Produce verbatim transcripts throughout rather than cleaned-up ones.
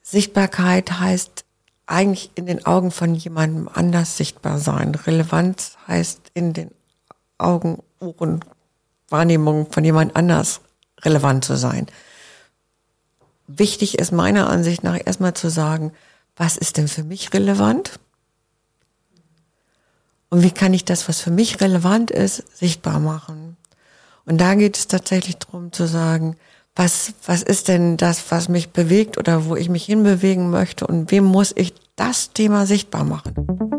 Sichtbarkeit heißt eigentlich in den Augen von jemandem anders sichtbar sein. Relevanz heißt in den Augen, Ohren, Wahrnehmung von jemand anders relevant zu sein. Wichtig ist meiner Ansicht nach erstmal zu sagen, was ist denn für mich relevant? Und wie kann ich das, was für mich relevant ist, sichtbar machen? Und da geht es tatsächlich darum zu sagen, was, was ist denn das, was mich bewegt oder wo ich mich hinbewegen möchte und wem muss ich das Thema sichtbar machen?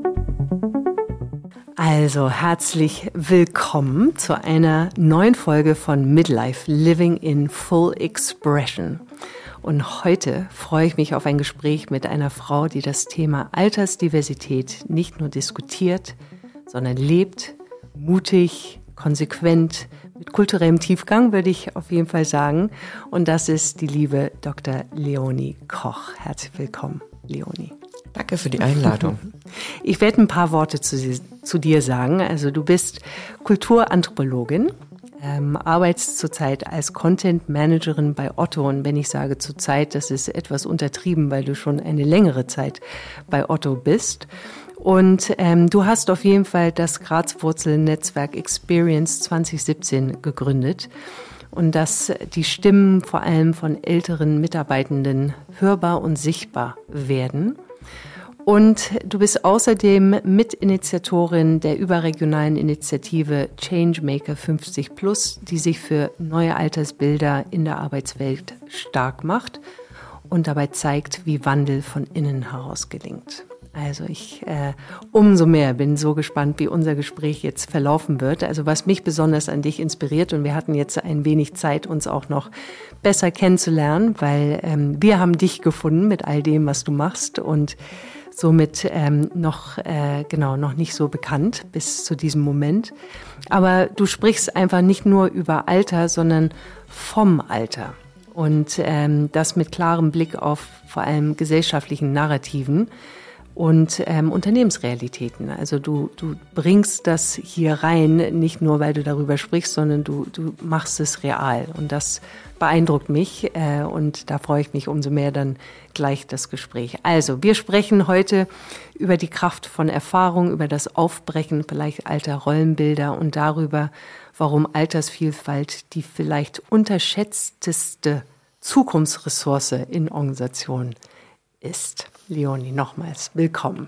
Also herzlich willkommen zu einer neuen Folge von Midlife Living in Full Expression. Und heute freue ich mich auf ein Gespräch mit einer Frau, die das Thema Altersdiversität nicht nur diskutiert, sondern lebt, mutig, konsequent, mit kulturellem Tiefgang, würde ich auf jeden Fall sagen. Und das ist die liebe Doktor Leonie Koch. Herzlich willkommen, Leonie. Danke für die Einladung. Ich werde ein paar Worte zu, zu dir sagen. Also du bist Kulturanthropologin, ähm, arbeitest zurzeit als Content Managerin bei Otto. Und wenn ich sage zurzeit, das ist etwas untertrieben, weil du schon eine längere Zeit bei Otto bist. Und ähm, du hast auf jeden Fall das Grazwurzel-Netzwerk Experience zwanzig siebzehn gegründet und dass die Stimmen vor allem von älteren Mitarbeitenden hörbar und sichtbar werden. Und du bist außerdem Mitinitiatorin der überregionalen Initiative Changemaker fünfzig plus, die sich für neue Altersbilder in der Arbeitswelt stark macht und dabei zeigt, wie Wandel von innen heraus gelingt. Also ich äh, umso mehr bin so gespannt, wie unser Gespräch jetzt verlaufen wird. Also was mich besonders an dich inspiriert, und wir hatten jetzt ein wenig Zeit, uns auch noch besser kennenzulernen, weil ähm, wir haben dich gefunden mit all dem, was du machst und somit ähm, noch äh, genau noch nicht so bekannt bis zu diesem Moment. Aber du sprichst einfach nicht nur über Alter, sondern vom Alter und ähm, das mit klarem Blick auf vor allem gesellschaftlichen Narrativen und ähm, Unternehmensrealitäten. Also du, du bringst das hier rein, nicht nur, weil du darüber sprichst, sondern du, du machst es real. Und das beeindruckt mich äh, und da freue ich mich umso mehr dann gleich das Gespräch. Also wir sprechen heute über die Kraft von Erfahrung, über das Aufbrechen vielleicht alter Rollenbilder und darüber, warum Altersvielfalt die vielleicht unterschätzteste Zukunftsressource in Organisationen ist. Leonie, nochmals willkommen.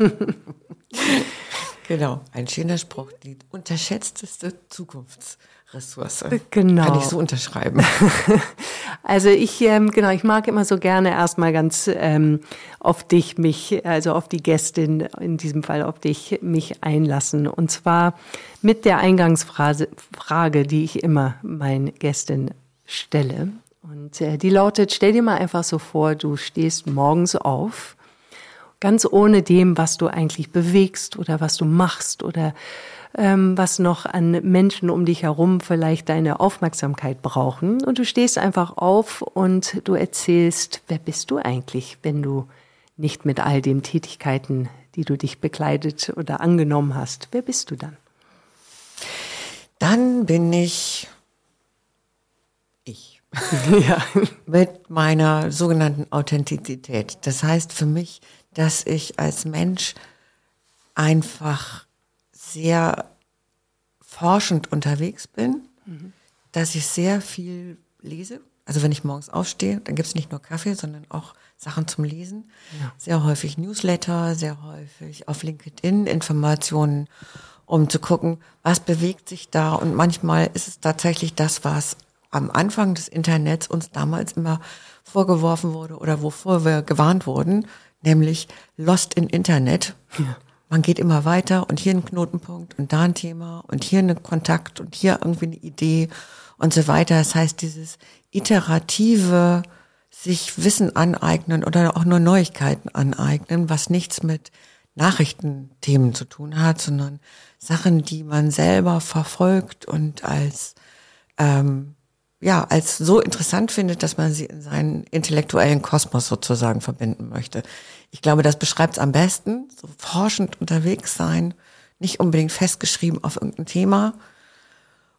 Genau, ein schöner Spruch, die unterschätzteste Zukunftsressource. Genau. Kann ich so unterschreiben. Also ich, ähm, genau, ich mag immer so gerne erstmal ganz ähm, auf dich mich, also auf die Gästin, in diesem Fall auf dich mich einlassen. Und zwar mit der Eingangsfrage, Frage, die ich immer meinen Gästen stelle. Und äh, die lautet, stell dir mal einfach so vor, du stehst morgens auf, ganz ohne dem, was du eigentlich bewegst oder was du machst oder ähm, was noch an Menschen um dich herum vielleicht deine Aufmerksamkeit brauchen. Und du stehst einfach auf und du erzählst, wer bist du eigentlich, wenn du nicht mit all den Tätigkeiten, die du dich bekleidet oder angenommen hast, wer bist du dann? Dann bin ich ich. Ja. Mit meiner sogenannten Authentizität. Das heißt für mich, dass ich als Mensch einfach sehr forschend unterwegs bin, mhm. dass ich sehr viel lese. Also wenn ich morgens aufstehe, dann gibt es nicht nur Kaffee, sondern auch Sachen zum Lesen. Ja. Sehr häufig Newsletter, sehr häufig auf LinkedIn Informationen, um zu gucken, was bewegt sich da. Und manchmal ist es tatsächlich das, was am Anfang des Internets uns damals immer vorgeworfen wurde oder wovor wir gewarnt wurden, nämlich Lost in Internet. Ja. Man geht immer weiter und hier ein Knotenpunkt und da ein Thema und hier ein Kontakt und hier irgendwie eine Idee und so weiter. Das heißt, dieses iterative sich Wissen aneignen oder auch nur Neuigkeiten aneignen, was nichts mit Nachrichtenthemen zu tun hat, sondern Sachen, die man selber verfolgt und als ähm, ja, als so interessant findet, dass man sie in seinen intellektuellen Kosmos sozusagen verbinden möchte. Ich glaube, das beschreibt es am besten, so forschend unterwegs sein, nicht unbedingt festgeschrieben auf irgendein Thema.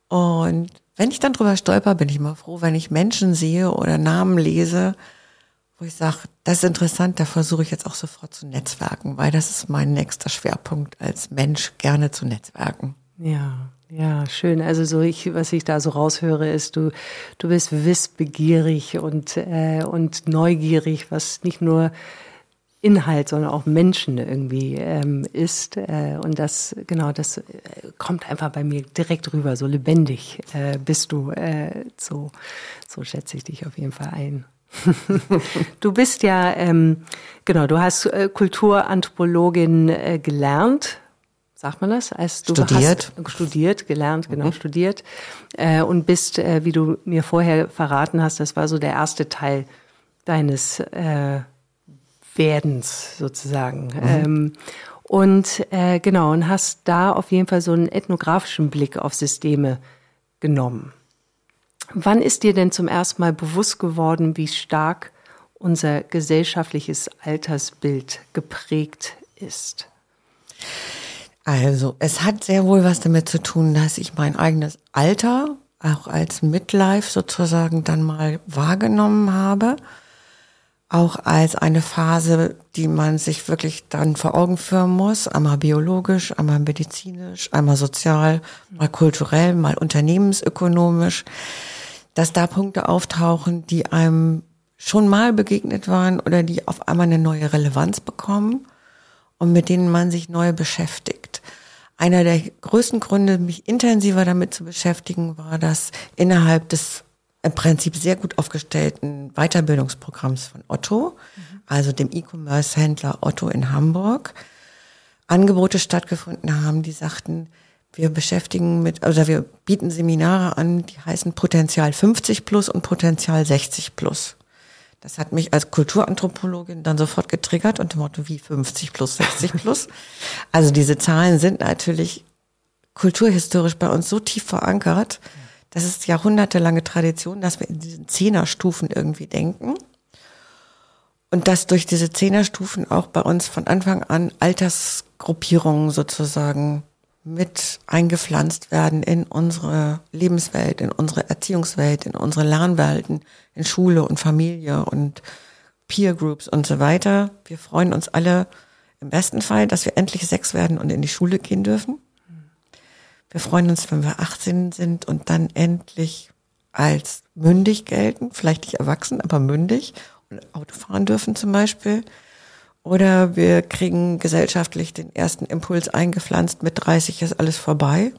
Und wenn ich dann drüber stolper, bin ich immer froh, wenn ich Menschen sehe oder Namen lese, wo ich sage, das ist interessant, da versuche ich jetzt auch sofort zu netzwerken, weil das ist mein nächster Schwerpunkt als Mensch, gerne zu netzwerken. Ja, ja, schön. Also so ich, was ich da so raushöre, ist, du, du bist wissbegierig und, äh, und neugierig, was nicht nur Inhalt, sondern auch Menschen irgendwie ähm, ist. Äh, und das, genau, das äh, kommt einfach bei mir direkt rüber. So lebendig äh, bist du. Äh, so, so schätze ich dich auf jeden Fall ein. Du bist ja, ähm, genau, du hast äh, Kulturanthropologin äh, gelernt. Sagt man das? Als du studiert. Hast, studiert, gelernt, genau, mhm. studiert. Äh, und bist, äh, wie du mir vorher verraten hast, das war so der erste Teil deines äh, Werdens sozusagen. Mhm. Ähm, und äh, genau, und hast da auf jeden Fall so einen ethnografischen Blick auf Systeme genommen. Wann ist dir denn zum ersten Mal bewusst geworden, wie stark unser gesellschaftliches Altersbild geprägt ist? Also, es hat sehr wohl was damit zu tun, dass ich mein eigenes Alter auch als Midlife sozusagen dann mal wahrgenommen habe. Auch als eine Phase, die man sich wirklich dann vor Augen führen muss, einmal biologisch, einmal medizinisch, einmal sozial, mal kulturell, mal unternehmensökonomisch, dass da Punkte auftauchen, die einem schon mal begegnet waren oder die auf einmal eine neue Relevanz bekommen und mit denen man sich neu beschäftigt. Einer der größten Gründe, mich intensiver damit zu beschäftigen, war, dass innerhalb des im Prinzip sehr gut aufgestellten Weiterbildungsprogramms von Otto, mhm. also dem E-Commerce-Händler Otto in Hamburg, Angebote stattgefunden haben, die sagten, wir beschäftigen mit, also wir bieten Seminare an, die heißen Potenzial fünfzig plus und Potenzial sechzig plus. Das hat mich als Kulturanthropologin dann sofort getriggert und dem Motto, wie fünfzig plus, sechzig plus. Also diese Zahlen sind natürlich kulturhistorisch bei uns so tief verankert. Das ist jahrhundertelange Tradition, dass wir in diesen Zehnerstufen irgendwie denken. Und dass durch diese Zehnerstufen auch bei uns von Anfang an Altersgruppierungen sozusagen mit eingepflanzt werden in unsere Lebenswelt, in unsere Erziehungswelt, in unsere Lernwelten, in Schule und Familie und Peer Groups und so weiter. Wir freuen uns alle im besten Fall, dass wir endlich sechs werden und in die Schule gehen dürfen. Wir freuen uns, wenn wir achtzehn sind und dann endlich als mündig gelten, vielleicht nicht erwachsen, aber mündig und Auto fahren dürfen zum Beispiel. Oder wir kriegen gesellschaftlich den ersten Impuls eingepflanzt, mit dreißig ist alles vorbei.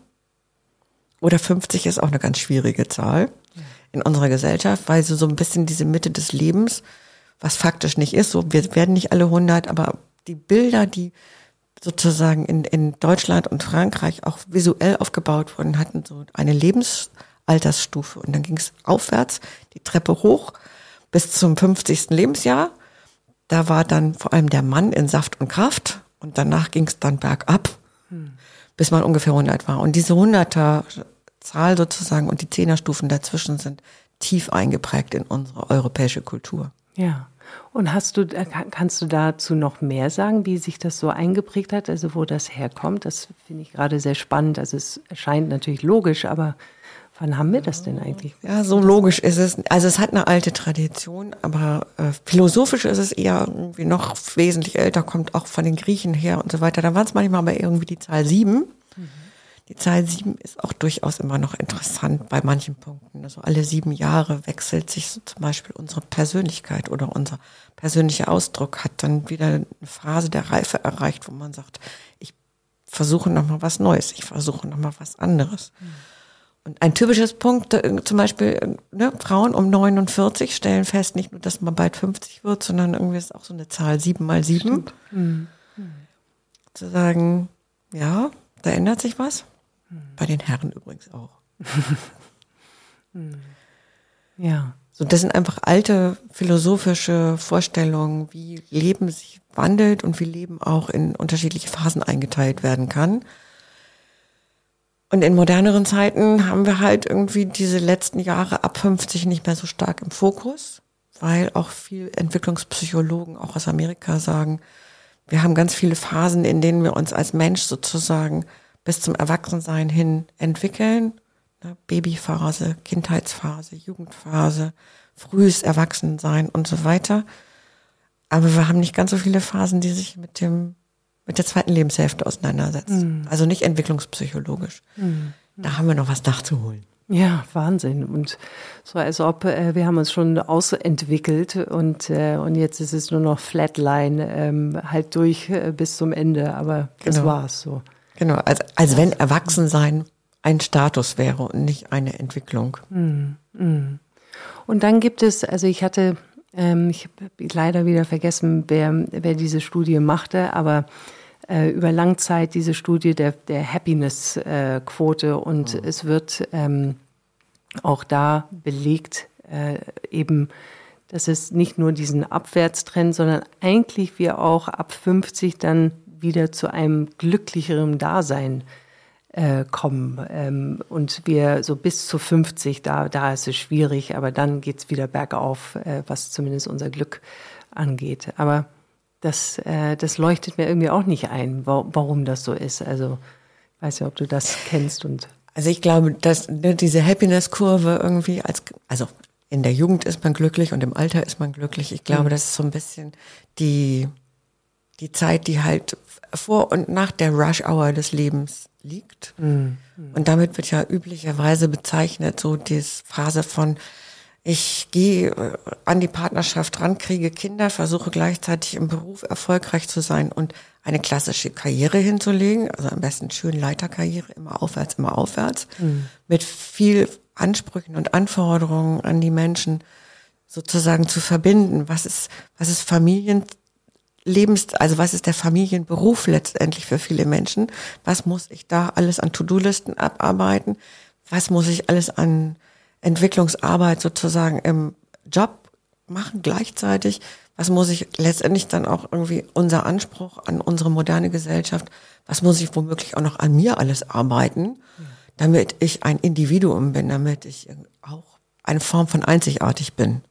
Oder fünfzig ist auch eine ganz schwierige Zahl in unserer Gesellschaft, weil so, so ein bisschen diese Mitte des Lebens, was faktisch nicht ist, so wir werden nicht alle hundert, aber die Bilder, die sozusagen in, in Deutschland und Frankreich auch visuell aufgebaut wurden, hatten so eine Lebensaltersstufe. Und dann ging es aufwärts, die Treppe hoch bis zum fünfzigsten Lebensjahr. Da war dann vor allem der Mann in Saft und Kraft. Und danach ging es dann bergab, hm. bis man ungefähr hundert war. Und diese hunderter-Zahl sozusagen und die Zehnerstufen dazwischen sind tief eingeprägt in unsere europäische Kultur. Ja. Und hast du, kannst du dazu noch mehr sagen, wie sich das so eingeprägt hat, also wo das herkommt? Das finde ich gerade sehr spannend. Also es erscheint natürlich logisch, aber wann haben wir das denn eigentlich? Ja, so logisch ist es. Also es hat eine alte Tradition, aber äh, philosophisch ist es eher irgendwie noch wesentlich älter, kommt auch von den Griechen her und so weiter. Da war es manchmal aber irgendwie die Zahl sieben. Mhm. Die Zahl sieben ist auch durchaus immer noch interessant bei manchen Punkten. Also alle sieben Jahre wechselt sich so zum Beispiel unsere Persönlichkeit oder unser persönlicher Ausdruck hat dann wieder eine Phase der Reife erreicht, wo man sagt, ich versuche nochmal was Neues, ich versuche nochmal was anderes. Mhm. Und ein typisches Punkt, zum Beispiel, ne, Frauen um neunundvierzig stellen fest, nicht nur, dass man bald fünfzig wird, sondern irgendwie ist auch so eine Zahl sieben mal sieben. Mhm. Mhm. Zu sagen, ja, da ändert sich was. Bei den Herren übrigens auch. Ja. So, das sind einfach alte philosophische Vorstellungen, wie Leben sich wandelt und wie Leben auch in unterschiedliche Phasen eingeteilt werden kann. Und in moderneren Zeiten haben wir halt irgendwie diese letzten Jahre ab fünfzig nicht mehr so stark im Fokus, weil auch viel Entwicklungspsychologen auch aus Amerika sagen, wir haben ganz viele Phasen, in denen wir uns als Mensch sozusagen bis zum Erwachsensein hin entwickeln. Babyphase, Kindheitsphase, Jugendphase, frühes Erwachsensein und so weiter. aber wir haben nicht ganz so viele Phasen, die sich mit dem mit der zweiten Lebenshälfte auseinandersetzen. Mhm. Also nicht entwicklungspsychologisch. Mhm. Da haben wir noch was nachzuholen. Ja, Wahnsinn. Und so als ob äh, wir haben uns schon ausentwickelt und äh, und jetzt ist es nur noch Flatline, ähm, halt durch äh, bis zum Ende. Aber das genau. war's so. Genau, als, als wenn Erwachsensein ein Status wäre und nicht eine Entwicklung. Mm, mm. Und dann gibt es, also ich hatte, ähm, ich habe leider wieder vergessen, wer, wer diese Studie machte, aber äh, über lange Zeit diese Studie der, der Happiness-Quote äh, und oh. es wird ähm, auch da belegt, äh, eben, dass es nicht nur diesen Abwärtstrend, sondern eigentlich wir auch ab fünfzig dann wieder zu einem glücklicheren Dasein äh, kommen. Ähm, und wir so bis zu fünfzig, da, da ist es schwierig, aber dann geht's wieder bergauf, äh, was zumindest unser Glück angeht. Aber das, äh, das leuchtet mir irgendwie auch nicht ein, wa- warum das so ist. Also ich weiß ja, ob du das kennst. Und also ich glaube, dass ne, diese Happiness-Kurve irgendwie als, also in der Jugend ist man glücklich und im Alter ist man glücklich. Ich glaube, mhm. das ist so ein bisschen die, die Zeit, die halt vor und nach der Rush-Hour des Lebens liegt. Mhm. Und damit wird ja üblicherweise bezeichnet, so die Phase von, ich gehe an die Partnerschaft ran, kriege Kinder, versuche gleichzeitig im Beruf erfolgreich zu sein und eine klassische Karriere hinzulegen, also am besten schön Leiterkarriere, immer aufwärts, immer aufwärts, mhm. mit viel Ansprüchen und Anforderungen an die Menschen sozusagen zu verbinden. Was ist, was ist Familien Lebens, also was ist der Familienberuf letztendlich für viele Menschen? Was muss ich da alles an To-Do-Listen abarbeiten? Was muss ich alles an Entwicklungsarbeit sozusagen im Job machen gleichzeitig? Was muss ich letztendlich dann auch irgendwie unser Anspruch an unsere moderne Gesellschaft, was muss ich womöglich auch noch an mir alles arbeiten, damit ich ein Individuum bin, damit ich auch eine Form von einzigartig bin?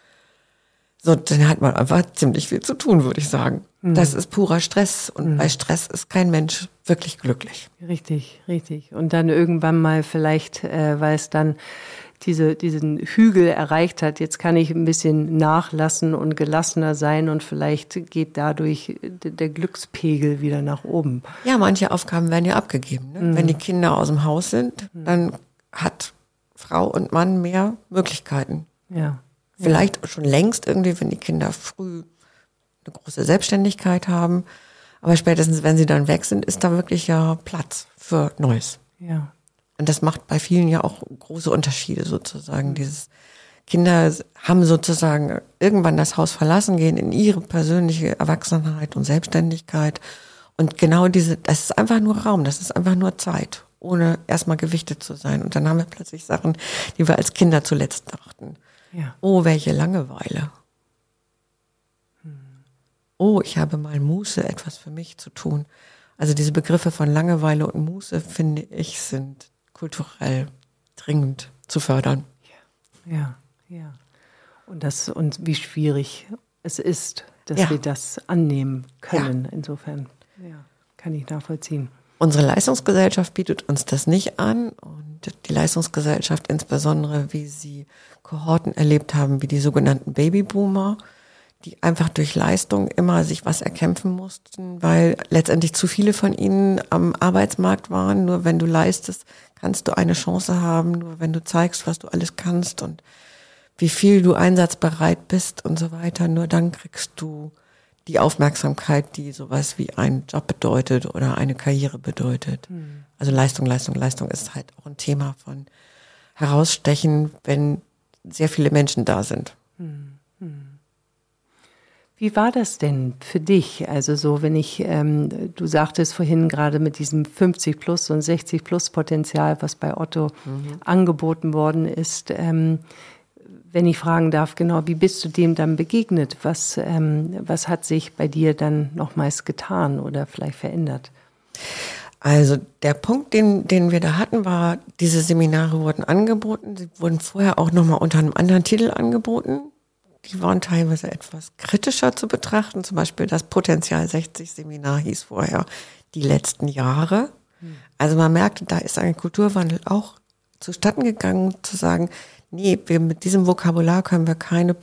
So, dann hat man einfach ziemlich viel zu tun, würde ich sagen. Mhm. Das ist purer Stress und mhm. bei Stress ist kein Mensch wirklich glücklich. Richtig, richtig. Und dann irgendwann mal vielleicht, äh, weil es dann diese, diesen Hügel erreicht hat, jetzt kann ich ein bisschen nachlassen und gelassener sein und vielleicht geht dadurch der Glückspegel wieder nach oben. Ja, manche Aufgaben werden ja abgegeben. Ne? Mhm. Wenn die Kinder aus dem Haus sind, dann hat Frau und Mann mehr Möglichkeiten. Ja. Vielleicht ja. schon längst irgendwie, wenn die Kinder früh eine große Selbstständigkeit haben. Aber spätestens, wenn sie dann weg sind, ist da wirklich ja Platz für Neues. Ja. Und das macht bei vielen ja auch große Unterschiede sozusagen. Mhm. Dieses Kinder haben sozusagen irgendwann das Haus verlassen, gehen in ihre persönliche Erwachsenheit und Selbstständigkeit. Und genau diese, das ist einfach nur Raum, das ist einfach nur Zeit, ohne erstmal gewichtet zu sein. Und dann haben wir plötzlich Sachen, die wir als Kinder zuletzt dachten. Ja. Oh, welche Langeweile. Hm. Oh, ich habe mal Muße, etwas für mich zu tun. Also diese Begriffe von Langeweile und Muße, finde ich, sind kulturell dringend zu fördern. Ja, ja, ja. Und das, und wie schwierig es ist, dass ja. wir das annehmen können. Ja. Insofern, ja, kann ich nachvollziehen. Unsere Leistungsgesellschaft bietet uns das nicht an und die Leistungsgesellschaft, insbesondere wie sie Kohorten erlebt haben, wie die sogenannten Babyboomer, die einfach durch Leistung immer sich was erkämpfen mussten, weil letztendlich zu viele von ihnen am Arbeitsmarkt waren. Nur wenn du leistest, kannst du eine Chance haben, nur wenn du zeigst, was du alles kannst und wie viel du einsatzbereit bist und so weiter. Nur dann kriegst du die Aufmerksamkeit, die sowas wie ein Job bedeutet oder eine Karriere bedeutet. Mhm. Also Leistung, Leistung, Leistung ist halt auch ein Thema von herausstechen, wenn sehr viele Menschen da sind. Mhm. Wie war das denn für dich? Also so, wenn ich, ähm, du sagtest vorhin gerade mit diesem fünfzig plus und sechzig plus Potenzial, was bei Otto mhm. angeboten worden ist, ähm, wenn ich fragen darf, genau, wie bist du dem dann begegnet? Was, ähm, was hat sich bei dir dann nochmals getan oder vielleicht verändert? Also der Punkt, den, den wir da hatten, war, diese Seminare wurden angeboten. Sie wurden vorher auch nochmal unter einem anderen Titel angeboten. Die waren teilweise etwas kritischer zu betrachten. Zum Beispiel das Potenzial sechzig Seminar hieß vorher die letzten Jahre. Also man merkte, da ist ein Kulturwandel auch zustatten gegangen, zu sagen, nee, wir mit diesem Vokabular können wir keine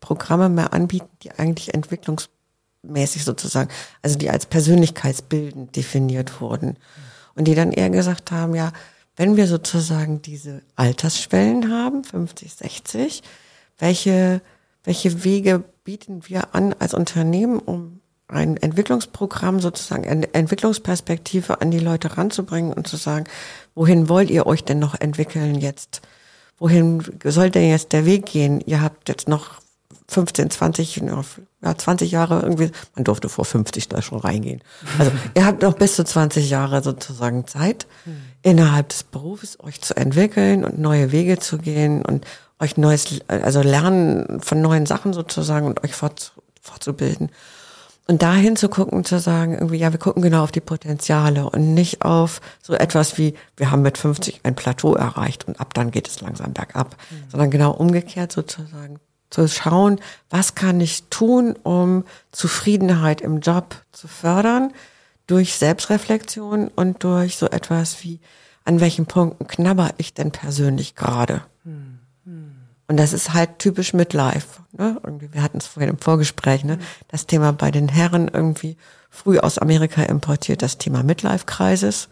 Programme mehr anbieten, die eigentlich entwicklungsmäßig sozusagen, also die als persönlichkeitsbildend definiert wurden. Und die dann eher gesagt haben, ja, wenn wir sozusagen diese Altersschwellen haben, fünfzig, sechzig, welche, welche Wege bieten wir an als Unternehmen, um ein Entwicklungsprogramm sozusagen, eine Entwicklungsperspektive an die Leute ranzubringen und zu sagen, wohin wollt ihr euch denn noch entwickeln jetzt? Wohin soll denn jetzt der Weg gehen? Ihr habt jetzt noch fünfzehn, zwanzig, ja, zwanzig Jahre irgendwie, man durfte vor fünfzig da schon reingehen. Also ihr habt noch bis zu zwanzig Jahre sozusagen Zeit, hm. innerhalb des Berufes euch zu entwickeln und neue Wege zu gehen und euch neues, also lernen von neuen Sachen sozusagen und euch fort, fortzubilden. Und dahin zu gucken, zu sagen, irgendwie, ja, wir gucken genau auf die Potenziale und nicht auf so etwas wie, wir haben mit fünfzig ein Plateau erreicht und ab dann geht es langsam bergab, mhm. sondern genau umgekehrt sozusagen zu schauen, was kann ich tun, um Zufriedenheit im Job zu fördern, durch Selbstreflexion und durch so etwas wie, an welchen Punkten knabber ich denn persönlich gerade? Mhm. Und das ist halt typisch Midlife. Ne? Irgendwie, wir hatten es vorhin im Vorgespräch, ne? Das Thema bei den Herren irgendwie früh aus Amerika importiert, das Thema Midlife-Crisis.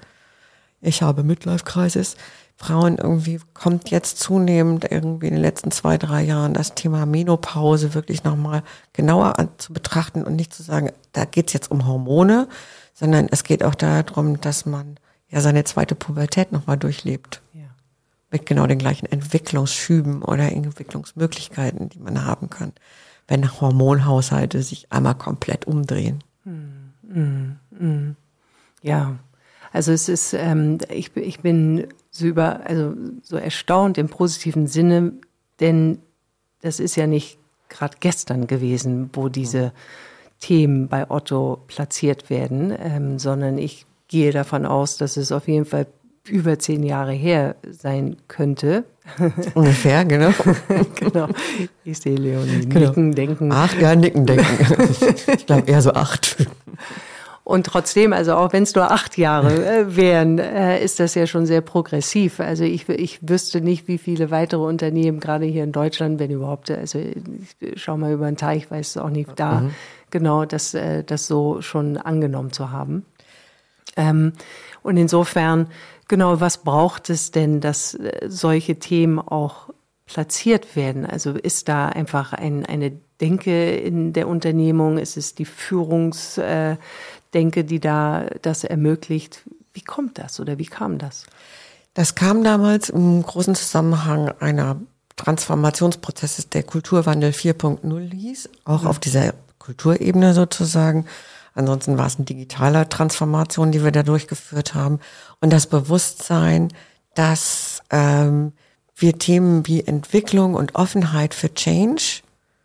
Ich habe Midlife-Crisis. Frauen irgendwie kommt jetzt zunehmend irgendwie in den letzten zwei, drei Jahren das Thema Menopause wirklich nochmal genauer an, zu betrachten und nicht zu sagen, da geht's jetzt um Hormone, sondern es geht auch darum, dass man ja seine zweite Pubertät nochmal durchlebt. Ja. Mit genau den gleichen Entwicklungsschüben oder Entwicklungsmöglichkeiten, die man haben kann, wenn Hormonhaushalte sich einmal komplett umdrehen. Mm, mm, mm. Ja, also es ist, ähm, ich, ich bin so über, also so erstaunt im positiven Sinne, denn das ist ja nicht gerade gestern gewesen, wo diese Themen bei Otto platziert werden, ähm, sondern ich gehe davon aus, dass es auf jeden Fall über zehn Jahre her sein könnte. Ungefähr, genau. Genau. Ich sehe Leonie genau. Nicken, denken. Acht, ja, nicken, denken. Ich glaube eher so acht. Und trotzdem, also auch wenn es nur acht Jahre äh, wären, äh, ist das ja schon sehr progressiv. Also ich, ich wüsste nicht, wie viele weitere Unternehmen, gerade hier in Deutschland, wenn überhaupt, also ich schau mal über den Teich, ich weiß es auch nicht da, mhm. genau, das, äh, das so schon angenommen zu haben. Ähm, und insofern, genau, was braucht es denn, dass solche Themen auch platziert werden? Also ist da einfach ein, eine Denke in der Unternehmung? Ist es die Führungsdenke, die da das ermöglicht? Wie kommt das oder wie kam das? Das kam damals im großen Zusammenhang einer Transformationsprozesses, der Kulturwandel vier Punkt null hieß, auch mhm. auf dieser Kulturebene sozusagen. Ansonsten war es eine digitale Transformation, die wir da durchgeführt haben. Und das Bewusstsein, dass ähm, wir Themen wie Entwicklung und Offenheit für Change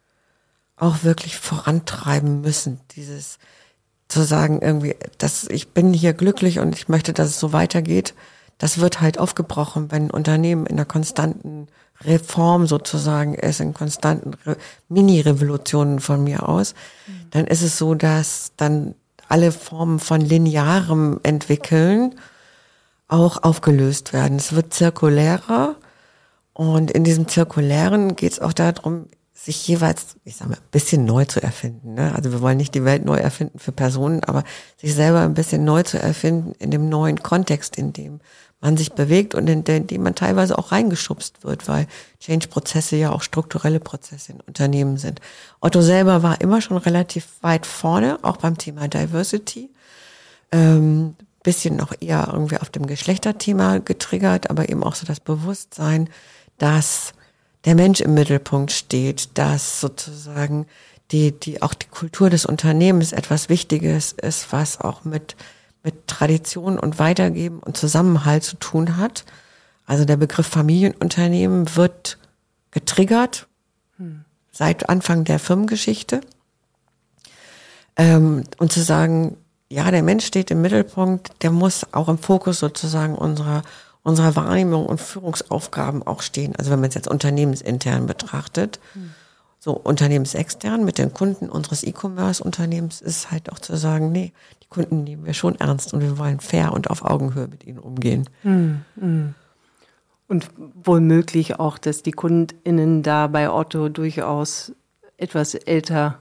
auch wirklich vorantreiben müssen. Dieses zu sagen irgendwie, dass ich bin hier glücklich und ich möchte, dass es so weitergeht, das wird halt aufgebrochen, wenn ein Unternehmen in einer konstanten Reform sozusagen ist, in konstanten Re- Mini-Revolutionen von mir aus, mhm. dann ist es so, dass dann alle Formen von linearem Entwickeln auch aufgelöst werden. Es wird zirkulärer und in diesem Zirkulären geht es auch darum, sich jeweils, ich sag mal, ein bisschen neu zu erfinden. Ne? Also wir wollen nicht die Welt neu erfinden für Personen, aber sich selber ein bisschen neu zu erfinden in dem neuen Kontext, in dem man sich bewegt und in dem man teilweise auch reingeschubst wird, weil Change-Prozesse ja auch strukturelle Prozesse in Unternehmen sind. Otto selber war immer schon relativ weit vorne, auch beim Thema Diversity. Ähm, bisschen noch eher irgendwie auf dem Geschlechterthema getriggert, aber eben auch so das Bewusstsein, dass der Mensch im Mittelpunkt steht, dass sozusagen die, die, auch die Kultur des Unternehmens etwas Wichtiges ist, was auch mit mit Tradition und Weitergeben und Zusammenhalt zu tun hat. Also der Begriff Familienunternehmen wird getriggert hm. seit Anfang der Firmengeschichte. Ähm, und zu sagen, ja, der Mensch steht im Mittelpunkt, der muss auch im Fokus sozusagen unserer, unserer Wahrnehmung und Führungsaufgaben auch stehen. Also wenn man es jetzt unternehmensintern betrachtet, hm. so unternehmensextern mit den Kunden unseres E-Commerce-Unternehmens ist halt auch zu sagen, nee, die Kunden nehmen wir schon ernst und wir wollen fair und auf Augenhöhe mit ihnen umgehen. Mm, mm. Und womöglich auch, dass die KundInnen da bei Otto durchaus etwas älter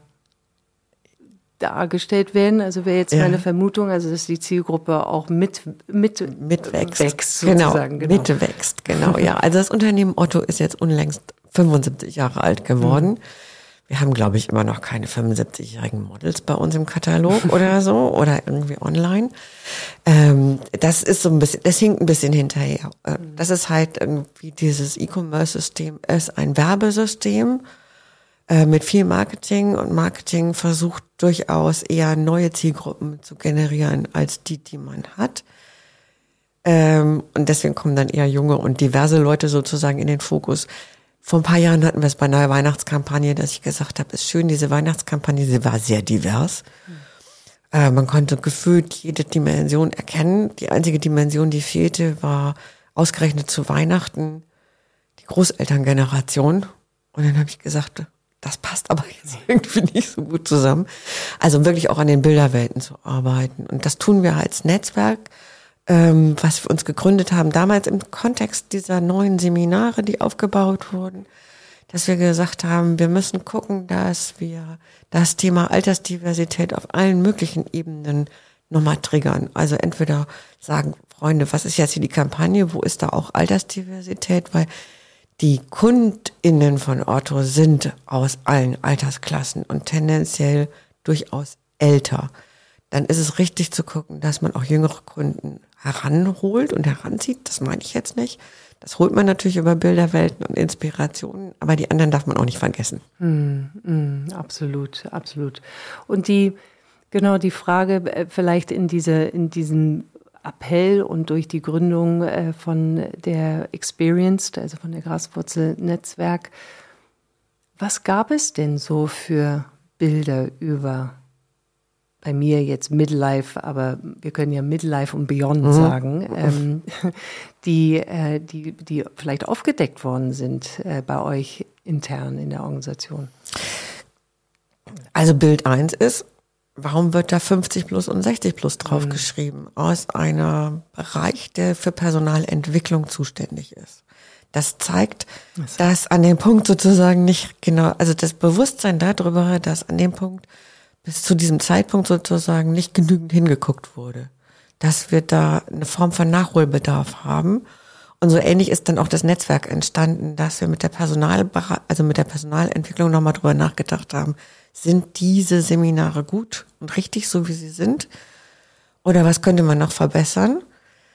dargestellt werden. Also wäre jetzt ja. meine Vermutung, also dass die Zielgruppe auch mit, mit mitwächst. Wächst, sozusagen. Genau, genau. Mitwächst, genau, ja. Also das Unternehmen Otto ist jetzt unlängst fünfundsiebzig Jahre alt geworden. Mhm. Wir haben, glaube ich, immer noch keine fünfundsiebzigjährigen Models bei uns im Katalog oder so oder irgendwie online. Ähm, das ist so ein bisschen, das hinkt ein bisschen hinterher. Das ist halt irgendwie dieses E-Commerce-System ist ein Werbesystem äh, mit viel Marketing und Marketing versucht durchaus eher neue Zielgruppen zu generieren als die, die man hat. Ähm, und deswegen kommen dann eher junge und diverse Leute sozusagen in den Fokus. Vor ein paar Jahren hatten wir es bei einer Weihnachtskampagne, dass ich gesagt habe, ist schön, diese Weihnachtskampagne, sie war sehr divers. Mhm. Äh, man konnte gefühlt jede Dimension erkennen. Die einzige Dimension, die fehlte, war ausgerechnet zu Weihnachten die Großelterngeneration. Und dann habe ich gesagt, das passt aber jetzt irgendwie nicht so gut zusammen. Also wirklich auch an den Bilderwelten zu arbeiten. Und das tun wir als Netzwerk, Ähm, was wir uns gegründet haben, damals im Kontext dieser neuen Seminare, die aufgebaut wurden, dass wir gesagt haben, wir müssen gucken, dass wir das Thema Altersdiversität auf allen möglichen Ebenen nochmal triggern. Also entweder sagen, Freunde, was ist jetzt hier die Kampagne, wo ist da auch Altersdiversität, weil die KundInnen von Otto sind aus allen Altersklassen und tendenziell durchaus älter. Dann ist es richtig zu gucken, dass man auch jüngere Kunden heranholt und heranzieht. Das meine ich jetzt nicht. Das holt man natürlich über Bilderwelten und Inspirationen, aber die anderen darf man auch nicht vergessen. Mm, mm, absolut, absolut. Und die, genau die Frage vielleicht in diese, in diesem Appell und durch die Gründung äh, von der Experienced, also von der Graswurzel-Netzwerk, was gab es denn so für Bilder über bei mir jetzt Midlife, aber wir können ja Midlife und Beyond mhm. sagen, ähm, die, äh, die, die vielleicht aufgedeckt worden sind äh, bei euch intern in der Organisation? Also Bild eins ist, warum wird da fünfzig plus und sechzig plus draufgeschrieben? Mhm. Aus einem Bereich, der für Personalentwicklung zuständig ist. Das zeigt, das dass an dem Punkt sozusagen nicht genau, also das Bewusstsein darüber, dass an dem Punkt bis zu diesem Zeitpunkt sozusagen nicht genügend hingeguckt wurde. Dass wir da eine Form von Nachholbedarf haben. Und so ähnlich ist dann auch das Netzwerk entstanden, dass wir mit der Personal, also mit der Personalentwicklung nochmal drüber nachgedacht haben, sind diese Seminare gut und richtig, so wie sie sind? Oder was könnte man noch verbessern?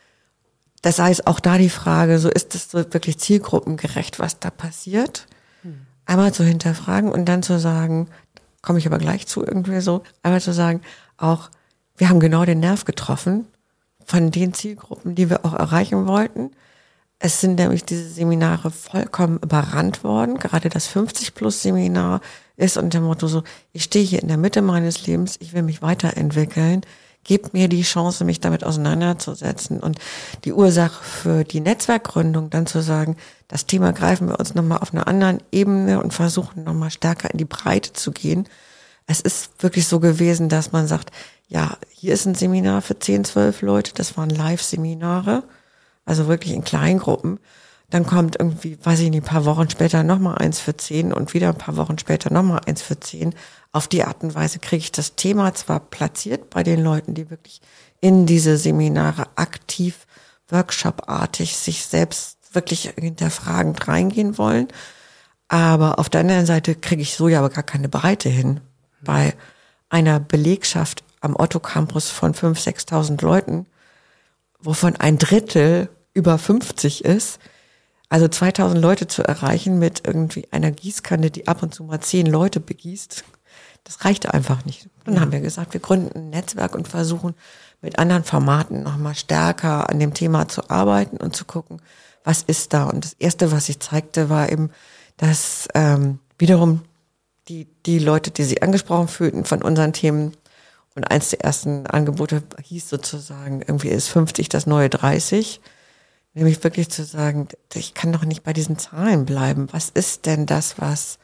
Das heißt, auch da die Frage, so ist es so wirklich zielgruppengerecht, was da passiert? Einmal zu hinterfragen und dann zu sagen, komme ich aber gleich zu irgendwie so, einmal zu sagen, auch wir haben genau den Nerv getroffen von den Zielgruppen, die wir auch erreichen wollten. Es sind nämlich diese Seminare vollkommen überrannt worden. Gerade das fünfzig plus Seminar ist unter dem Motto so, ich stehe hier in der Mitte meines Lebens, ich will mich weiterentwickeln, gebt mir die Chance, mich damit auseinanderzusetzen. Und die Ursache für die Netzwerkgründung dann zu sagen, das Thema greifen wir uns nochmal auf einer anderen Ebene und versuchen nochmal stärker in die Breite zu gehen. Es ist wirklich so gewesen, dass man sagt, ja, hier ist ein Seminar für zehn, zwölf Leute, das waren Live-Seminare, also wirklich in Kleingruppen. Dann kommt irgendwie, weiß ich nicht, ein paar Wochen später nochmal eins für zehn und wieder ein paar Wochen später nochmal eins für zehn. Auf die Art und Weise kriege ich das Thema zwar platziert bei den Leuten, die wirklich in diese Seminare aktiv, workshopartig sich selbst wirklich hinterfragend reingehen wollen. Aber auf der anderen Seite kriege ich so ja aber gar keine Breite hin. Bei einer Belegschaft am Otto Campus von fünftausend, sechstausend Leuten, wovon ein Drittel über fünfzig ist, also zweitausend Leute zu erreichen mit irgendwie einer Gießkanne, die ab und zu mal zehn Leute begießt, das reichte einfach nicht. Dann ja. haben wir gesagt, wir gründen ein Netzwerk und versuchen mit anderen Formaten nochmal stärker an dem Thema zu arbeiten und zu gucken, was ist da. Und das Erste, was ich zeigte, war eben, dass ähm, wiederum die die Leute, die sich angesprochen fühlten von unseren Themen, und eins der ersten Angebote hieß sozusagen, irgendwie ist fünfzig das neue dreißig, nämlich wirklich zu sagen, ich kann doch nicht bei diesen Zahlen bleiben. Was ist denn das, was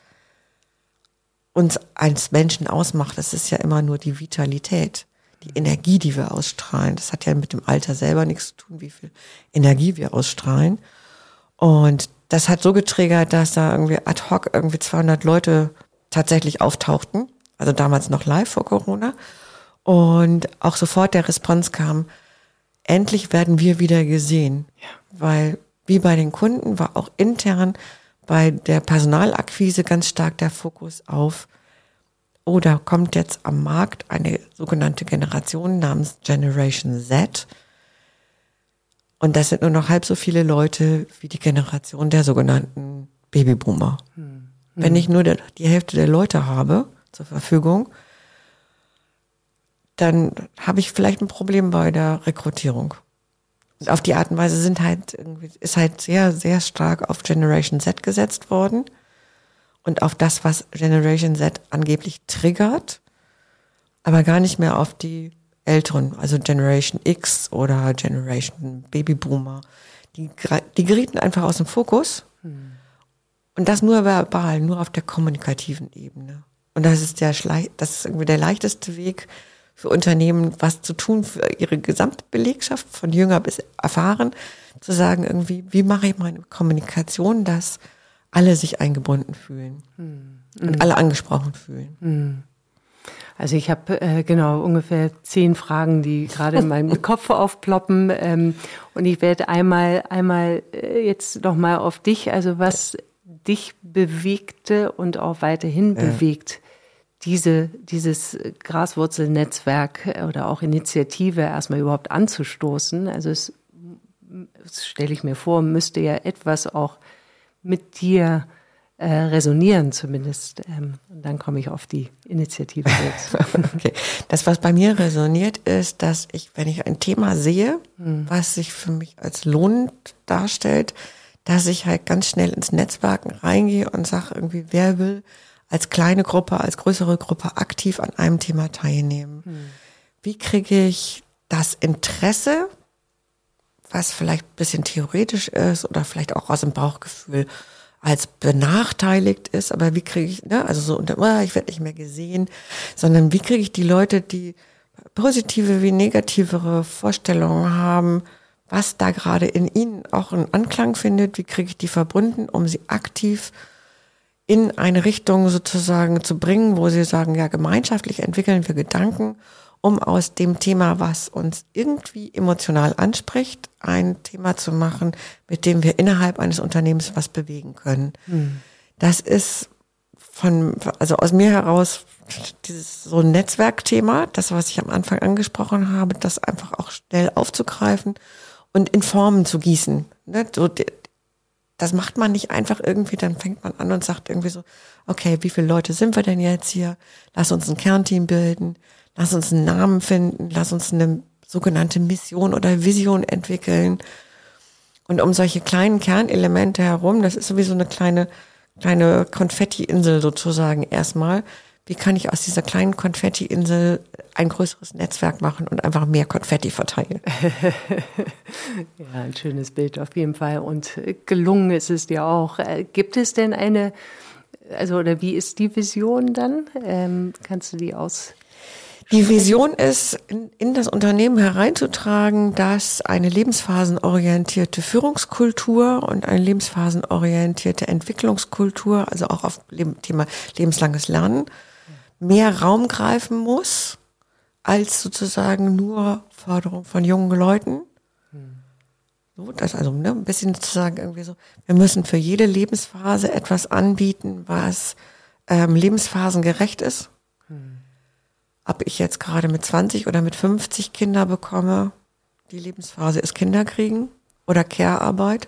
uns als Menschen ausmacht? Das ist ja immer nur die Vitalität, die Energie, die wir ausstrahlen. Das hat ja mit dem Alter selber nichts zu tun, wie viel Energie wir ausstrahlen. Und das hat so getriggert, dass da irgendwie ad hoc irgendwie zweihundert Leute tatsächlich auftauchten, also damals noch live vor Corona. Und auch sofort der Response kam, endlich werden wir wieder gesehen. Ja. Weil wie bei den Kunden war auch intern bei der Personalakquise ganz stark der Fokus auf, oh, da kommt jetzt am Markt eine sogenannte Generation namens Generation Z. Und das sind nur noch halb so viele Leute wie die Generation der sogenannten Babyboomer. Hm. Wenn ich nur der, die Hälfte der Leute habe zur Verfügung, dann habe ich vielleicht ein Problem bei der Rekrutierung. Und auf die Art und Weise sind halt irgendwie, ist halt sehr, sehr stark auf Generation Z gesetzt worden und auf das, was Generation Z angeblich triggert, aber gar nicht mehr auf die Älteren, also Generation X oder Generation Babyboomer. Die, die gerieten einfach aus dem Fokus hm. und das nur verbal, nur auf der kommunikativen Ebene. Und das ist der, das ist irgendwie der leichteste Weg für Unternehmen, was zu tun für ihre Gesamtbelegschaft, von jünger bis erfahren, zu sagen irgendwie, wie mache ich meine Kommunikation, dass alle sich eingebunden fühlen hm. und alle angesprochen fühlen. Hm. Also ich habe äh, genau ungefähr zehn Fragen, die gerade in meinem Kopf aufploppen, ähm, und ich werde einmal einmal äh, jetzt noch mal auf dich, also was dich bewegte und auch weiterhin ja. bewegt, diese dieses Graswurzelnetzwerk oder auch Initiative erstmal überhaupt anzustoßen. Also es, das stelle ich mir vor, müsste ja etwas auch mit dir äh, resonieren zumindest. Ähm, und dann komme ich auf die Initiative jetzt. Okay. Das, was bei mir resoniert, ist, dass ich, wenn ich ein Thema sehe, hm. was sich für mich als lohnend darstellt, dass ich halt ganz schnell ins Netzwerken reingehe und sage irgendwie, wer will als kleine Gruppe, als größere Gruppe aktiv an einem Thema teilnehmen. Hm. Wie kriege ich das Interesse, was vielleicht ein bisschen theoretisch ist oder vielleicht auch aus dem Bauchgefühl als benachteiligt ist, aber wie kriege ich, ne, also so unter, oh, ich werde nicht mehr gesehen, sondern wie kriege ich die Leute, die positive wie negativere Vorstellungen haben, was da gerade in ihnen auch einen Anklang findet, wie kriege ich die verbunden, um sie aktiv in eine Richtung sozusagen zu bringen, wo sie sagen, ja, gemeinschaftlich entwickeln wir Gedanken, um aus dem Thema, was uns irgendwie emotional anspricht, ein Thema zu machen, mit dem wir innerhalb eines Unternehmens was bewegen können. Hm. Das ist von, also aus mir heraus dieses so ein Netzwerkthema, das, was ich am Anfang angesprochen habe, das einfach auch schnell aufzugreifen und in Formen zu gießen. Ne? So, das macht man nicht einfach irgendwie, dann fängt man an und sagt irgendwie so, okay, wie viele Leute sind wir denn jetzt hier? Lass uns ein Kernteam bilden, lass uns einen Namen finden, lass uns eine sogenannte Mission oder Vision entwickeln. Und um solche kleinen Kernelemente herum, das ist sowieso eine kleine, kleine Konfetti-Insel sozusagen erstmal. Wie kann ich aus dieser kleinen Konfetti-Insel ein größeres Netzwerk machen und einfach mehr Konfetti verteilen? Ja, ein schönes Bild auf jeden Fall. Und gelungen ist es dir auch. Gibt es denn eine, also oder wie ist die Vision dann? Ähm, kannst du die aus... Die Vision ist, in, in das Unternehmen hereinzutragen, dass eine lebensphasenorientierte Führungskultur und eine lebensphasenorientierte Entwicklungskultur, also auch auf dem Thema lebenslanges Lernen, mehr Raum greifen muss, als sozusagen nur Förderung von jungen Leuten. So, das also ne, ein bisschen sozusagen irgendwie so, wir müssen für jede Lebensphase etwas anbieten, was ähm, lebensphasengerecht ist. Ob ich jetzt gerade mit zwanzig oder mit fünfzig Kinder bekomme, die Lebensphase ist Kinderkriegen oder Care-Arbeit.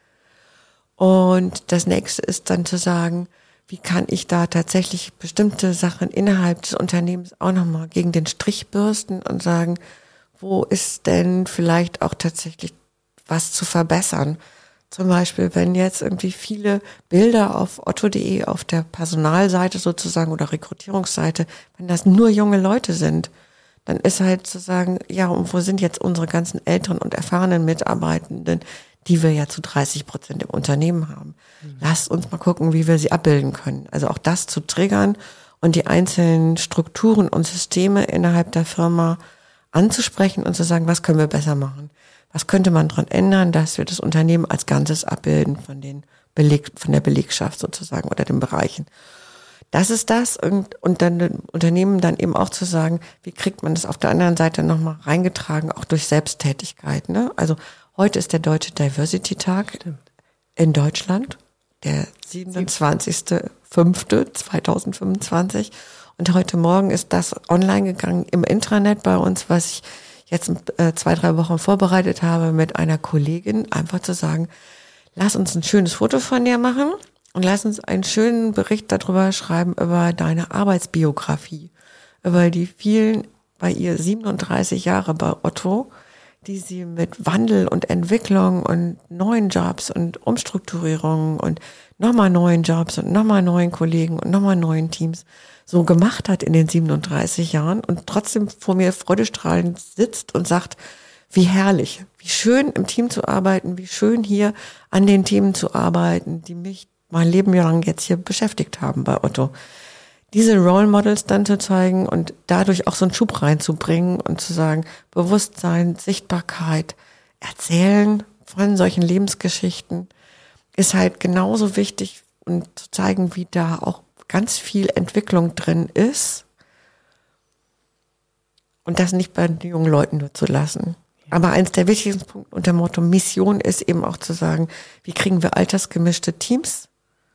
Und das nächste ist dann zu sagen, wie kann ich da tatsächlich bestimmte Sachen innerhalb des Unternehmens auch nochmal gegen den Strich bürsten und sagen, wo ist denn vielleicht auch tatsächlich was zu verbessern? Zum Beispiel, wenn jetzt irgendwie viele Bilder auf otto punkt de auf der Personalseite sozusagen oder Rekrutierungsseite, wenn das nur junge Leute sind, dann ist halt zu sagen, ja, und wo sind jetzt unsere ganzen älteren und erfahrenen Mitarbeitenden, die wir ja zu dreißig Prozent im Unternehmen haben. Mhm. Lasst uns mal gucken, wie wir sie abbilden können. Also auch das zu triggern und die einzelnen Strukturen und Systeme innerhalb der Firma anzusprechen und zu sagen, was können wir besser machen? Was könnte man daran ändern, dass wir das Unternehmen als Ganzes abbilden von den Beleg, von der Belegschaft sozusagen oder den Bereichen? Das ist das und, und dann dem Unternehmen dann eben auch zu sagen, wie kriegt man das auf der anderen Seite nochmal reingetragen, auch durch Selbsttätigkeit. Ne? Also heute ist der Deutsche Diversity Tag Stimmt. in Deutschland, der siebenundzwanzigster fünfter zweitausendfünfundzwanzig und heute Morgen ist das online gegangen im Intranet bei uns, was ich jetzt äh, zwei, drei Wochen vorbereitet habe mit einer Kollegin, einfach zu sagen, lass uns ein schönes Foto von dir machen. Und lass uns einen schönen Bericht darüber schreiben, über deine Arbeitsbiografie, über die vielen, bei ihr siebenunddreißig Jahre bei Otto, die sie mit Wandel und Entwicklung und neuen Jobs und Umstrukturierungen und nochmal neuen Jobs und nochmal neuen Kollegen und nochmal neuen Teams so gemacht hat in den siebenunddreißig Jahren und trotzdem vor mir freudestrahlend sitzt und sagt, wie herrlich, wie schön im Team zu arbeiten, wie schön hier an den Themen zu arbeiten, die mich mein Leben lang jetzt hier beschäftigt haben bei Otto. Diese Role Models dann zu zeigen und dadurch auch so einen Schub reinzubringen und zu sagen, Bewusstsein, Sichtbarkeit, Erzählen von solchen Lebensgeschichten ist halt genauso wichtig und zu zeigen, wie da auch ganz viel Entwicklung drin ist und das nicht bei den jungen Leuten nur zu lassen. Aber eins der wichtigsten Punkte unter dem Motto Mission ist eben auch zu sagen, wie kriegen wir altersgemischte Teams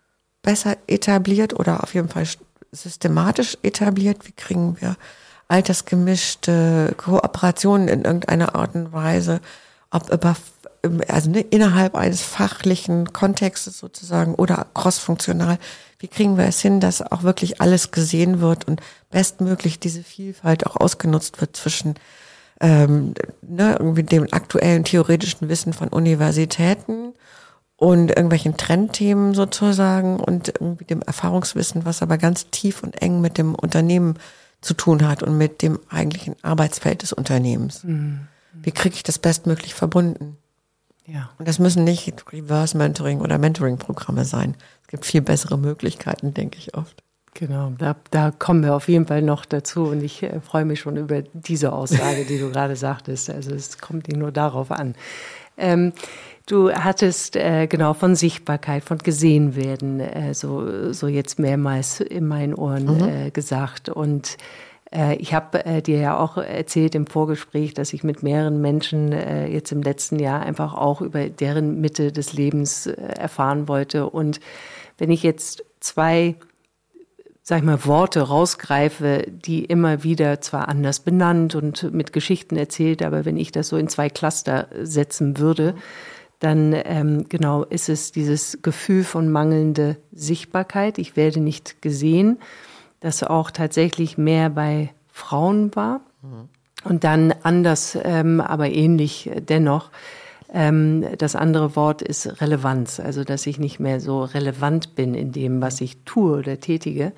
besser etabliert oder auf jeden Fall systematisch etabliert? Wie kriegen wir altersgemischte Kooperationen in irgendeiner Art und Weise, ob über, also ne, innerhalb eines fachlichen Kontextes sozusagen oder crossfunktional? Wie kriegen wir es hin, dass auch wirklich alles gesehen wird und bestmöglich diese Vielfalt auch ausgenutzt wird zwischen ähm, ne, irgendwie dem aktuellen theoretischen Wissen von Universitäten und irgendwelchen Trendthemen sozusagen und irgendwie dem Erfahrungswissen, was aber ganz tief und eng mit dem Unternehmen zu tun hat und mit dem eigentlichen Arbeitsfeld des Unternehmens. Mhm. Wie kriege ich das bestmöglich verbunden? Ja. Und das müssen nicht Reverse Mentoring oder Mentoring-Programme sein. Es gibt viel bessere Möglichkeiten, denke ich oft. Genau, da, da kommen wir auf jeden Fall noch dazu und ich äh, freue mich schon über diese Aussage, die du gerade sagtest. Also es kommt nicht nur darauf an. Ähm, du hattest äh, genau von Sichtbarkeit, von gesehen werden, äh, so, so jetzt mehrmals in meinen Ohren mhm. äh, gesagt. Und äh, ich habe äh, dir ja auch erzählt im Vorgespräch, dass ich mit mehreren Menschen äh, jetzt im letzten Jahr einfach auch über deren Mitte des Lebens äh, erfahren wollte. Und wenn ich jetzt zwei sag ich mal, Worte rausgreife, die immer wieder zwar anders benannt und mit Geschichten erzählt, aber wenn ich das so in zwei Cluster setzen würde, dann ähm, genau ist es dieses Gefühl von mangelnde Sichtbarkeit. Ich werde nicht gesehen, das auch tatsächlich mehr bei Frauen war. Mhm. Und dann anders, ähm, aber ähnlich dennoch. Ähm, das andere Wort ist Relevanz, also dass ich nicht mehr so relevant bin in dem, was ich tue oder tätige.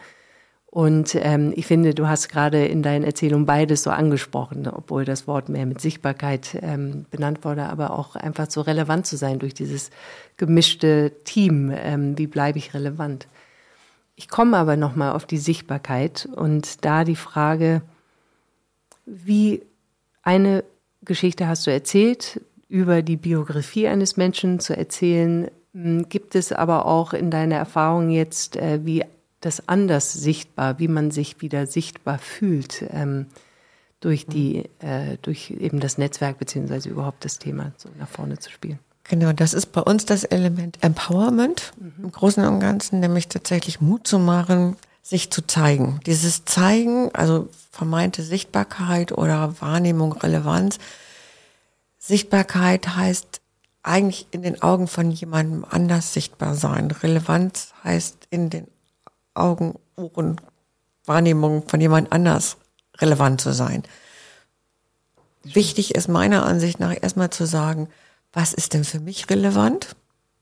Und ähm, ich finde, du hast gerade in deinen Erzählungen beides so angesprochen, obwohl das Wort mehr mit Sichtbarkeit ähm, benannt wurde, aber auch einfach so relevant zu sein durch dieses gemischte Team. Ähm, wie bleibe ich relevant? Ich komme aber nochmal auf die Sichtbarkeit und da die Frage, wie eine Geschichte hast du erzählt, über die Biografie eines Menschen zu erzählen, gibt es aber auch in deiner Erfahrung jetzt, äh, wie das anders sichtbar, wie man sich wieder sichtbar fühlt ähm, durch die, äh, durch eben das Netzwerk beziehungsweise überhaupt das Thema so nach vorne zu spielen. Genau, das ist bei uns das Element Empowerment mhm. im Großen und Ganzen, nämlich tatsächlich Mut zu machen, sich zu zeigen. Dieses Zeigen, also vermeinte Sichtbarkeit oder Wahrnehmung, Relevanz. Sichtbarkeit heißt eigentlich in den Augen von jemandem anders sichtbar sein. Relevanz heißt in den Augen, Ohren, Wahrnehmung von jemand anders relevant zu sein. Wichtig ist meiner Ansicht nach erstmal zu sagen, was ist denn für mich relevant?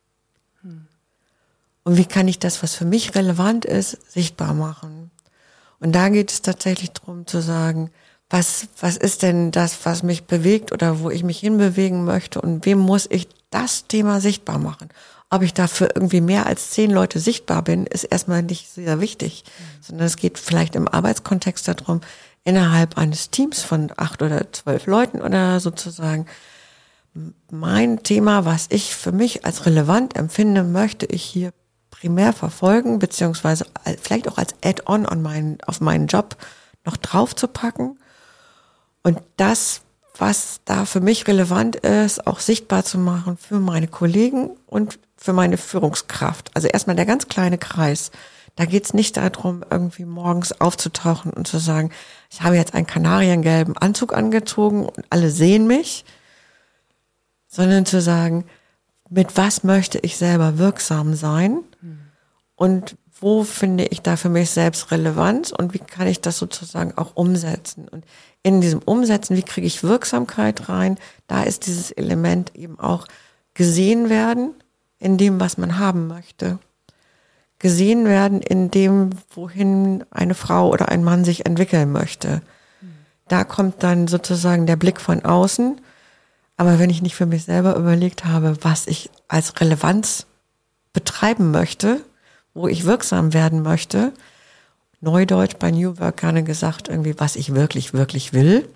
Und wie kann ich das, was für mich relevant ist, sichtbar machen? Und da geht es tatsächlich darum zu sagen, was, was ist denn das, was mich bewegt oder wo ich mich hinbewegen möchte und wem muss ich das Thema sichtbar machen? Ob ich dafür irgendwie mehr als zehn Leute sichtbar bin, ist erstmal nicht sehr wichtig, mhm. sondern es geht vielleicht im Arbeitskontext darum, innerhalb eines Teams von acht oder zwölf Leuten oder sozusagen mein Thema, was ich für mich als relevant empfinde, möchte ich hier primär verfolgen, beziehungsweise vielleicht auch als Add-on on meinen, auf meinen Job noch drauf zu packen und das, was da für mich relevant ist, auch sichtbar zu machen für meine Kollegen und für meine Führungskraft. Also erstmal der ganz kleine Kreis. Da geht's nicht darum, irgendwie morgens aufzutauchen und zu sagen, ich habe jetzt einen kanariengelben Anzug angezogen und alle sehen mich, sondern zu sagen, mit was möchte ich selber wirksam sein und wo finde ich da für mich selbst Relevanz und wie kann ich das sozusagen auch umsetzen. Und in diesem Umsetzen, wie kriege ich Wirksamkeit rein, da ist dieses Element eben auch gesehen werden in dem, was man haben möchte. Gesehen werden in dem, wohin eine Frau oder ein Mann sich entwickeln möchte. Da kommt dann sozusagen der Blick von außen. Aber wenn ich nicht für mich selber überlegt habe, was ich als Relevanz betreiben möchte, wo ich wirksam werden möchte, Neudeutsch bei New Work gerne gesagt, irgendwie, was ich wirklich, wirklich will.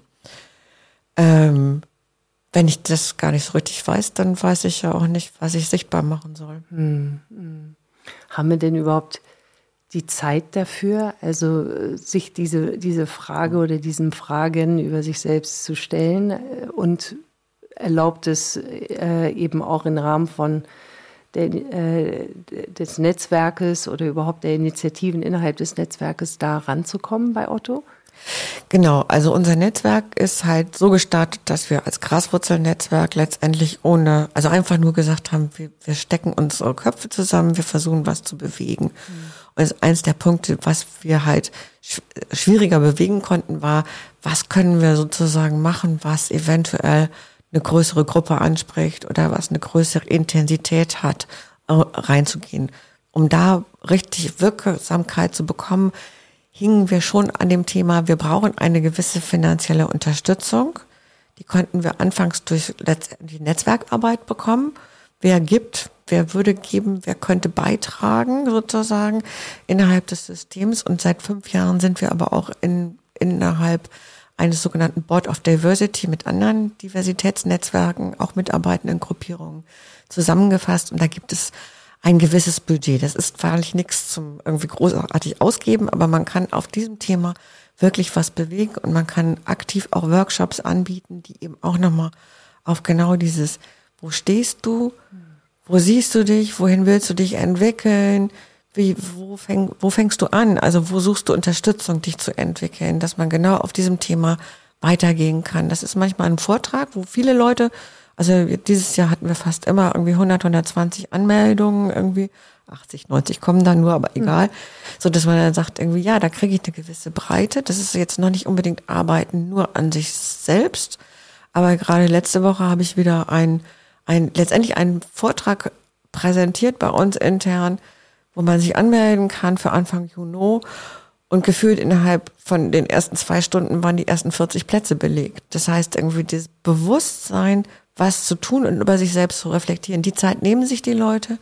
Ähm, wenn ich das gar nicht so richtig weiß, dann weiß ich ja auch nicht, was ich sichtbar machen soll. Hm, hm. Haben wir denn überhaupt die Zeit dafür, also sich diese, diese Frage oder diesen Fragen über sich selbst zu stellen und erlaubt es äh, eben auch im Rahmen von der, äh, des Netzwerkes oder überhaupt der Initiativen innerhalb des Netzwerkes da ranzukommen bei Otto? Genau, also unser Netzwerk ist halt so gestartet, dass wir als Graswurzelnetzwerk letztendlich ohne, also einfach nur gesagt haben, wir, wir stecken unsere Köpfe zusammen, wir versuchen was zu bewegen. Mhm. Und das ist eins der Punkte, was wir halt schwieriger bewegen konnten, war, was können wir sozusagen machen, was eventuell eine größere Gruppe anspricht oder was eine größere Intensität hat, reinzugehen. Um da richtig Wirksamkeit zu bekommen, hingen wir schon an dem Thema, wir brauchen eine gewisse finanzielle Unterstützung. Die konnten wir anfangs durch letztendlich Netzwerkarbeit bekommen. Wer gibt, wer würde geben, wer könnte beitragen sozusagen innerhalb des Systems. Und seit fünf Jahren sind wir aber auch in, innerhalb eines sogenannten Board of Diversity mit anderen Diversitätsnetzwerken, auch mitarbeitenden Gruppierungen zusammengefasst. Und da gibt es ein gewisses Budget. Das ist wahrlich nichts zum irgendwie großartig ausgeben, aber man kann auf diesem Thema wirklich was bewegen und man kann aktiv auch Workshops anbieten, die eben auch nochmal auf genau dieses, wo stehst du, wo siehst du dich, wohin willst du dich entwickeln, wie, wo, fäng, wo fängst du an, also wo suchst du Unterstützung, dich zu entwickeln, dass man genau auf diesem Thema weitergehen kann. Das ist manchmal ein Vortrag, wo viele Leute, also dieses Jahr hatten wir fast immer irgendwie hundert, hundertzwanzig Anmeldungen, irgendwie achtzig, neunzig kommen dann nur, aber egal. Mhm. So dass man dann sagt irgendwie, ja, da kriege ich eine gewisse Breite. Das ist jetzt noch nicht unbedingt Arbeiten nur an sich selbst. Aber gerade letzte Woche habe ich wieder ein, ein, letztendlich einen Vortrag präsentiert bei uns intern, wo man sich anmelden kann für Anfang Juni. Und gefühlt innerhalb von den ersten zwei Stunden waren die ersten vierzig Plätze belegt. Das heißt irgendwie das Bewusstsein, was zu tun und über sich selbst zu reflektieren. Die Zeit nehmen sich die Leute.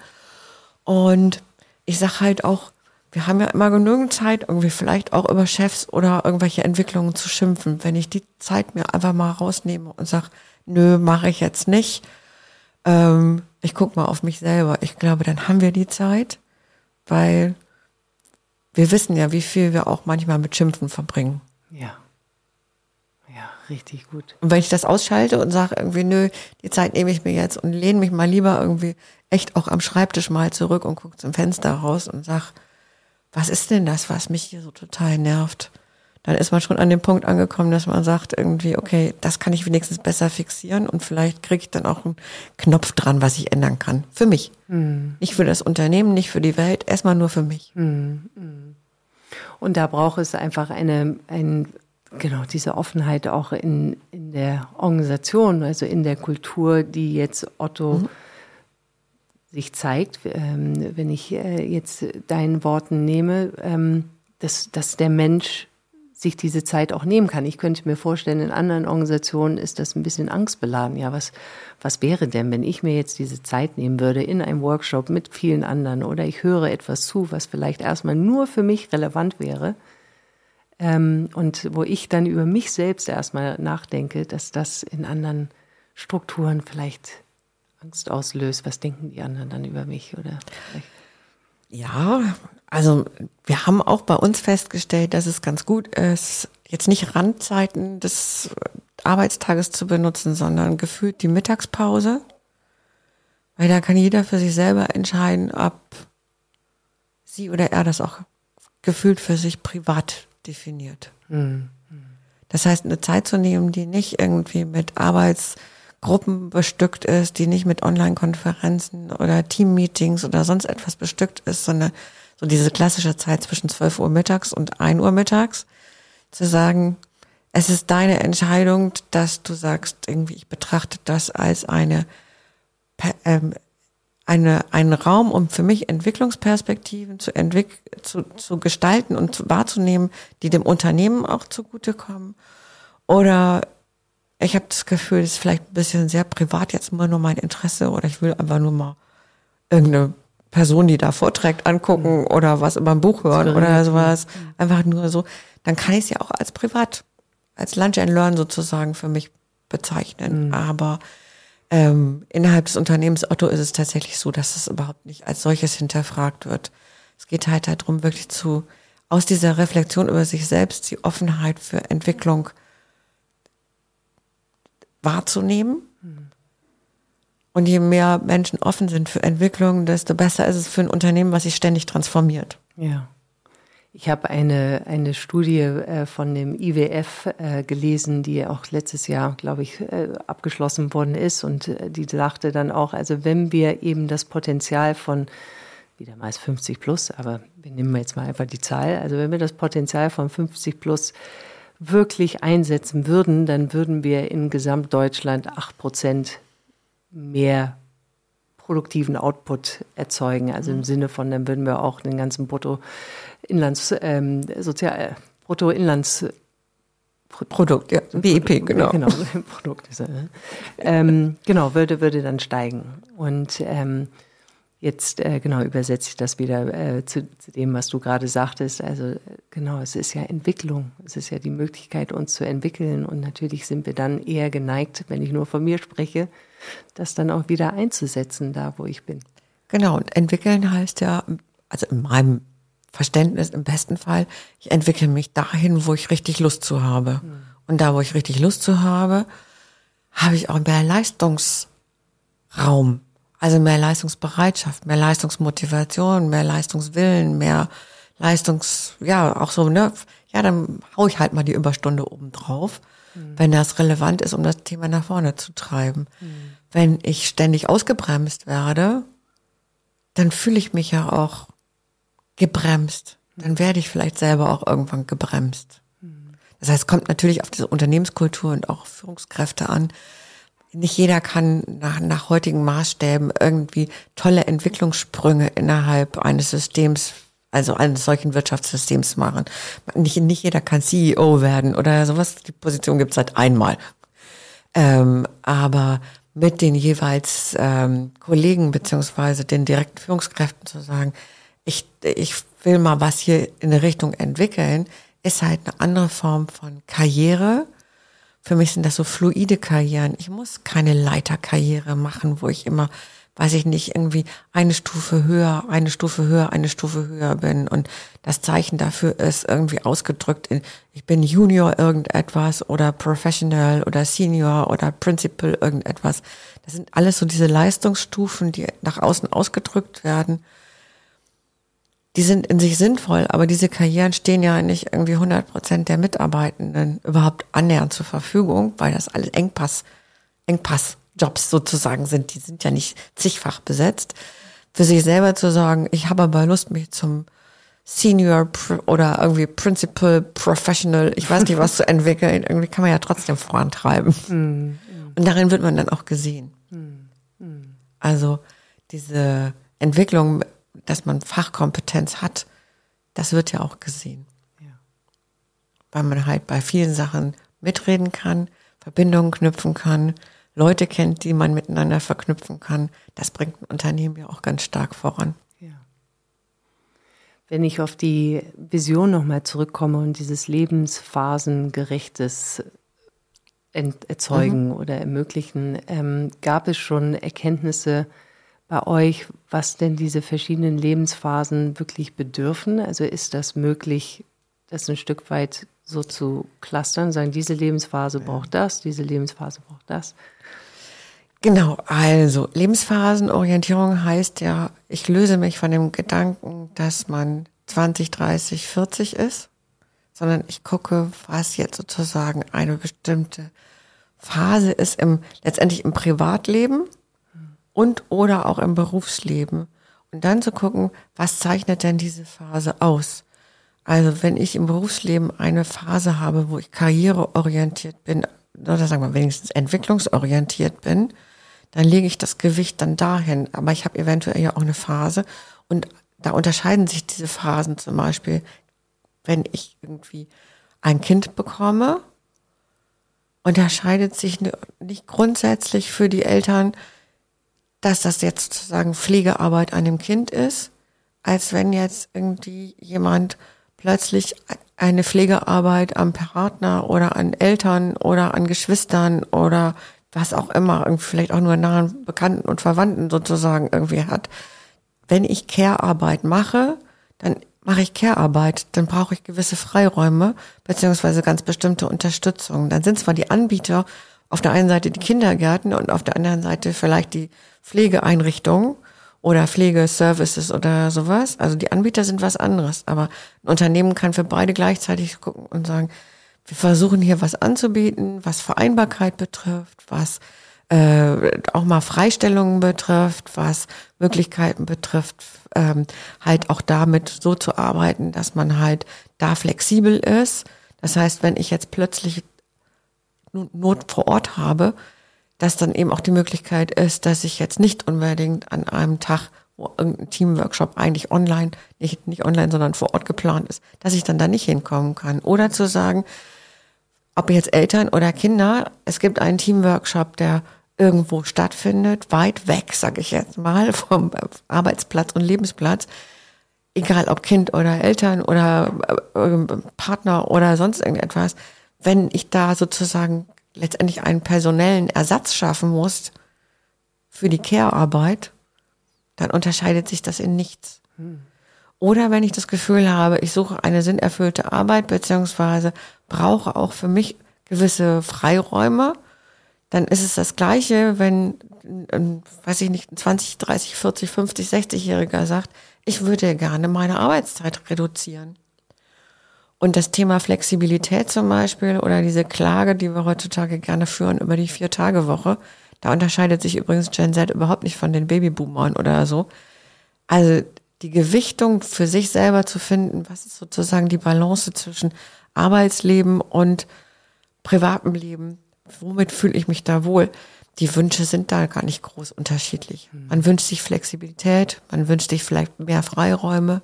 Und ich sage halt auch, wir haben ja immer genügend Zeit, irgendwie vielleicht auch über Chefs oder irgendwelche Entwicklungen zu schimpfen. Wenn ich die Zeit mir einfach mal rausnehme und sage, nö, mache ich jetzt nicht. Ähm, ich gucke mal auf mich selber. Ich glaube, dann haben wir die Zeit, weil wir wissen ja, wie viel wir auch manchmal mit Schimpfen verbringen. Ja. Ja, richtig gut. Und wenn ich das ausschalte und sage irgendwie, nö, die Zeit nehme ich mir jetzt und lehne mich mal lieber irgendwie echt auch am Schreibtisch mal zurück und gucke zum Fenster raus und sag, was ist denn das, was mich hier so total nervt? Dann ist man schon an dem Punkt angekommen, dass man sagt irgendwie, okay, das kann ich wenigstens besser fixieren und vielleicht kriege ich dann auch einen Knopf dran, was ich ändern kann. Für mich. Mhm. Nicht für das Unternehmen, nicht für die Welt, erstmal nur für mich. Mhm. Und da braucht es einfach eine, ein, genau, diese Offenheit auch in, in der Organisation, also in der Kultur, die jetzt Otto mhm. sich zeigt, ähm, wenn ich äh, jetzt deinen Worten nehme, ähm, dass, dass der Mensch sich diese Zeit auch nehmen kann. Ich könnte mir vorstellen, in anderen Organisationen ist das ein bisschen angstbeladen. Ja, was, was wäre denn, wenn ich mir jetzt diese Zeit nehmen würde in einem Workshop mit vielen anderen oder ich höre etwas zu, was vielleicht erstmal nur für mich relevant wäre ähm, und wo ich dann über mich selbst erstmal nachdenke, dass das in anderen Strukturen vielleicht Angst auslöst. Was denken die anderen dann über mich? Oder vielleicht? Ja, also wir haben auch bei uns festgestellt, dass es ganz gut ist, jetzt nicht Randzeiten des Arbeitstages zu benutzen, sondern gefühlt die Mittagspause. Weil da kann jeder für sich selber entscheiden, ob sie oder er das auch gefühlt für sich privat definiert. Mhm. Das heißt, eine Zeit zu nehmen, die nicht irgendwie mit Arbeitsgruppen bestückt ist, die nicht mit Online-Konferenzen oder Team-Meetings oder sonst etwas bestückt ist, sondern so diese klassische Zeit zwischen zwölf Uhr mittags und ein Uhr mittags, zu sagen, es ist deine Entscheidung, dass du sagst, irgendwie, ich betrachte das als eine Eine, einen Raum, um für mich Entwicklungsperspektiven zu, entwick- zu, zu gestalten und zu, wahrzunehmen, die dem Unternehmen auch zugutekommen. Oder ich habe das Gefühl, das ist vielleicht ein bisschen sehr privat jetzt immer nur mein Interesse oder ich will einfach nur mal irgendeine Person, die da vorträgt, angucken oder was über ein Buch hören oder sowas. Einfach nur so. Dann kann ich es ja auch als privat, als Lunch and Learn sozusagen für mich bezeichnen. Mhm. Aber Ähm, innerhalb des Unternehmens Otto ist es tatsächlich so, dass es überhaupt nicht als solches hinterfragt wird. Es geht halt darum, wirklich zu, aus dieser Reflexion über sich selbst die Offenheit für Entwicklung wahrzunehmen. Mhm. Und je mehr Menschen offen sind für Entwicklung, desto besser ist es für ein Unternehmen, was sich ständig transformiert. Ja. Ich habe eine, eine Studie äh, von dem I W F äh, gelesen, die auch letztes Jahr, glaube ich, äh, abgeschlossen worden ist. Und äh, die sagte dann auch, also wenn wir eben das Potenzial von, wieder meist fünfzig plus, aber wir nehmen jetzt mal einfach die Zahl, also wenn wir das Potenzial von fünfzig plus wirklich einsetzen würden, dann würden wir in Gesamtdeutschland acht Prozent mehr produktiven Output erzeugen. Also im Sinne von, dann würden wir auch den ganzen Bruttoinlands, ähm, Sozial, Bruttoinlands Produkt, ja, B I P, genau. Genau, Produkt ist, äh, ähm, genau, würde, würde dann steigen. Und ähm, jetzt, äh, genau, übersetze ich das wieder äh, zu, zu dem, was du gerade sagtest. Also genau, es ist ja Entwicklung. Es ist ja die Möglichkeit, uns zu entwickeln. Und natürlich sind wir dann eher geneigt, wenn ich nur von mir spreche, das dann auch wieder einzusetzen, da wo ich bin. Genau, und entwickeln heißt ja, also in meinem Verständnis im besten Fall, ich entwickle mich dahin, wo ich richtig Lust zu habe. Mhm. Und da, wo ich richtig Lust zu habe, habe ich auch mehr Leistungsraum, also mehr Leistungsbereitschaft, mehr Leistungsmotivation, mehr Leistungswillen, mehr Leistungs, ja, auch so, ne, ja, dann hau ich halt mal die Überstunde oben drauf, mhm. wenn das relevant ist, um das Thema nach vorne zu treiben. Mhm. Wenn ich ständig ausgebremst werde, dann fühle ich mich ja auch gebremst. Dann werde ich vielleicht selber auch irgendwann gebremst. Das heißt, es kommt natürlich auf diese Unternehmenskultur und auch Führungskräfte an. Nicht jeder kann nach, nach heutigen Maßstäben irgendwie tolle Entwicklungssprünge innerhalb eines Systems, also eines solchen Wirtschaftssystems machen. Nicht, nicht jeder kann C E O werden oder sowas. Die Position gibt es halt einmal. Ähm, aber mit den jeweils ähm, Kollegen beziehungsweise den direkten Führungskräften zu sagen, ich, ich will mal was hier in eine Richtung entwickeln, ist halt eine andere Form von Karriere. Für mich sind das so fluide Karrieren. Ich muss keine Leiterkarriere machen, wo ich immer, weiß ich nicht, irgendwie eine Stufe höher, eine Stufe höher, eine Stufe höher bin. Und das Zeichen dafür ist irgendwie ausgedrückt in, ich bin Junior irgendetwas oder Professional oder Senior oder Principal irgendetwas. Das sind alles so diese Leistungsstufen, die nach außen ausgedrückt werden. Die sind in sich sinnvoll, aber diese Karrieren stehen ja nicht irgendwie hundert Prozent der Mitarbeitenden überhaupt annähernd zur Verfügung, weil das alles Engpass, Engpassjobs sozusagen sind. Die sind ja nicht zigfach besetzt. Für sich selber zu sagen, ich habe aber Lust, mich zum Senior oder irgendwie Principal, Professional, ich weiß nicht was zu entwickeln, irgendwie kann man ja trotzdem vorantreiben. Mm, mm. Und darin wird man dann auch gesehen. Mm, mm. Also diese Entwicklung, dass man Fachkompetenz hat, das wird ja auch gesehen. Ja. Weil man halt bei vielen Sachen mitreden kann, Verbindungen knüpfen kann, Leute kennt, die man miteinander verknüpfen kann. Das bringt ein Unternehmen ja auch ganz stark voran. Ja. Wenn ich auf die Vision nochmal zurückkomme und dieses lebensphasengerechtes Erzeugen mhm. oder ermöglichen, ähm, gab es schon Erkenntnisse bei euch, was denn diese verschiedenen Lebensphasen wirklich bedürfen? Also ist das möglich, das ein Stück weit so zu clustern, sagen, diese Lebensphase braucht das, diese Lebensphase braucht das? Genau, also Lebensphasenorientierung heißt ja, ich löse mich von dem Gedanken, dass man zwanzig, dreißig, vierzig ist, sondern ich gucke, was jetzt sozusagen eine bestimmte Phase ist im letztendlich im Privatleben und oder auch im Berufsleben. Und dann zu gucken, was zeichnet denn diese Phase aus? Also wenn ich im Berufsleben eine Phase habe, wo ich karriereorientiert bin, oder sagen wir wenigstens entwicklungsorientiert bin, dann lege ich das Gewicht dann dahin. Aber ich habe eventuell ja auch eine Phase und da unterscheiden sich diese Phasen zum Beispiel, wenn ich irgendwie ein Kind bekomme, unterscheidet sich nicht grundsätzlich für die Eltern, dass das jetzt sozusagen Pflegearbeit an dem Kind ist, als wenn jetzt irgendwie jemand plötzlich eine Pflegearbeit am Partner oder an Eltern oder an Geschwistern oder was auch immer, irgendwie vielleicht auch nur nahen Bekannten und Verwandten sozusagen irgendwie hat. Wenn ich Care-Arbeit mache, dann mache ich Care-Arbeit, dann brauche ich gewisse Freiräume beziehungsweise ganz bestimmte Unterstützung. Dann sind zwar die Anbieter auf der einen Seite die Kindergärten und auf der anderen Seite vielleicht die Pflegeeinrichtungen oder Pflegeservices oder sowas. Also die Anbieter sind was anderes, aber ein Unternehmen kann für beide gleichzeitig gucken und sagen, wir versuchen hier was anzubieten, was Vereinbarkeit betrifft, was äh, auch mal Freistellungen betrifft, was Möglichkeiten betrifft, ähm, halt auch damit so zu arbeiten, dass man halt da flexibel ist. Das heißt, wenn ich jetzt plötzlich Not vor Ort habe, dass dann eben auch die Möglichkeit ist, dass ich jetzt nicht unbedingt an einem Tag, wo irgendein Teamworkshop eigentlich online, nicht, nicht online, sondern vor Ort geplant ist, dass ich dann da nicht hinkommen kann. Oder zu sagen, ob jetzt Eltern oder Kinder, es gibt einen Teamworkshop, der irgendwo stattfindet, weit weg, sage ich jetzt mal, vom Arbeitsplatz und Lebensplatz, egal ob Kind oder Eltern oder Partner oder sonst irgendetwas, wenn ich da sozusagen letztendlich einen personellen Ersatz schaffen muss für die Care-Arbeit, dann unterscheidet sich das in nichts. Hm. Oder wenn ich das Gefühl habe, ich suche eine sinnerfüllte Arbeit, beziehungsweise brauche auch für mich gewisse Freiräume, dann ist es das Gleiche, wenn, ein, weiß ich nicht, ein zwanzig, dreißig, vierzig, fünfzig, sechzig-Jähriger sagt, ich würde gerne meine Arbeitszeit reduzieren. Und das Thema Flexibilität zum Beispiel oder diese Klage, die wir heutzutage gerne führen über die Vier-Tage-Woche, da unterscheidet sich übrigens Gen Z überhaupt nicht von den Babyboomern oder so. Also die Gewichtung für sich selber zu finden, was ist sozusagen die Balance zwischen Arbeitsleben und privatem Leben, womit fühle ich mich da wohl? Die Wünsche sind da gar nicht groß unterschiedlich. Man wünscht sich Flexibilität, man wünscht sich vielleicht mehr Freiräume.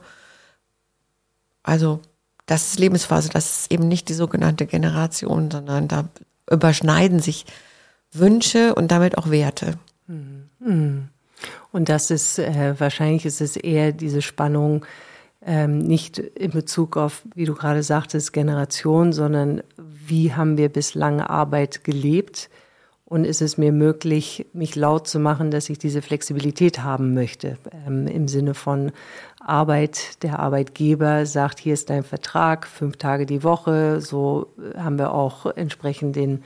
Also das ist Lebensphase, das ist eben nicht die sogenannte Generation, sondern da überschneiden sich Wünsche und damit auch Werte. Und das ist, äh, wahrscheinlich ist es eher diese Spannung, ähm, nicht in Bezug auf, wie du gerade sagtest, Generation, sondern wie haben wir bislang Arbeit gelebt und ist es mir möglich, mich laut zu machen, dass ich diese Flexibilität haben möchte, ähm, im Sinne von Arbeit, der Arbeitgeber sagt, hier ist dein Vertrag, fünf Tage die Woche, so haben wir auch entsprechend den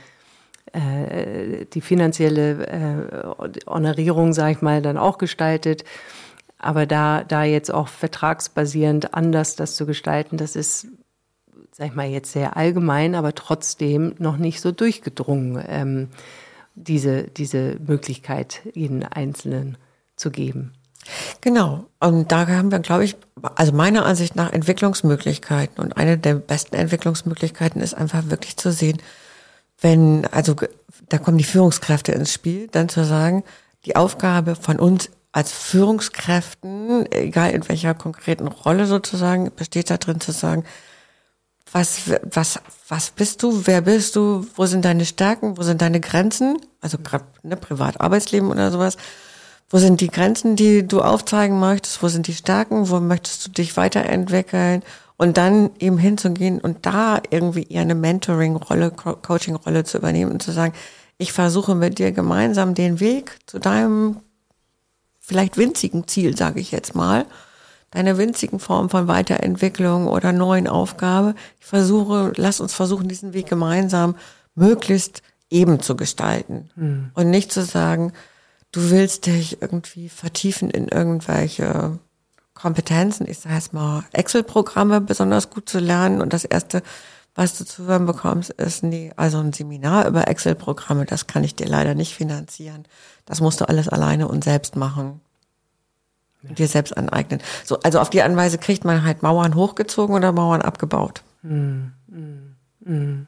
äh, die finanzielle äh, Honorierung, sage ich mal, dann auch gestaltet. Aber da, da jetzt auch vertragsbasierend anders das zu gestalten, das ist, sag ich mal, jetzt sehr allgemein, aber trotzdem noch nicht so durchgedrungen, ähm, diese, diese Möglichkeit jeden Einzelnen zu geben. Genau. Und da haben wir, glaube ich, also meiner Ansicht nach Entwicklungsmöglichkeiten. Und eine der besten Entwicklungsmöglichkeiten ist einfach wirklich zu sehen, wenn, also da kommen die Führungskräfte ins Spiel, dann zu sagen, die Aufgabe von uns als Führungskräften, egal in welcher konkreten Rolle sozusagen, besteht da drin zu sagen, was, was, was bist du, wer bist du, wo sind deine Stärken, wo sind deine Grenzen, also gerade ne, Privat-Arbeitsleben oder sowas, wo sind die Grenzen, die du aufzeigen möchtest, wo sind die Stärken, wo möchtest du dich weiterentwickeln und dann eben hinzugehen und da irgendwie eher eine Mentoring-Rolle, Co- Coaching-Rolle zu übernehmen und zu sagen, ich versuche mit dir gemeinsam den Weg zu deinem vielleicht winzigen Ziel, sage ich jetzt mal, deiner winzigen Form von Weiterentwicklung oder neuen Aufgabe. Ich versuche, lass uns versuchen, diesen Weg gemeinsam möglichst eben zu gestalten. Hm. Und nicht zu sagen, du willst dich irgendwie vertiefen in irgendwelche Kompetenzen. Ich sage jetzt mal, Excel-Programme besonders gut zu lernen. Und das Erste, was du zu hören bekommst, ist, nee, also ein Seminar über Excel-Programme, das kann ich dir leider nicht finanzieren. Das musst du alles alleine und selbst machen. Ja. Dir selbst aneignen. So, also auf die Anweise kriegt man halt Mauern hochgezogen oder Mauern abgebaut. Mm, mm, mm.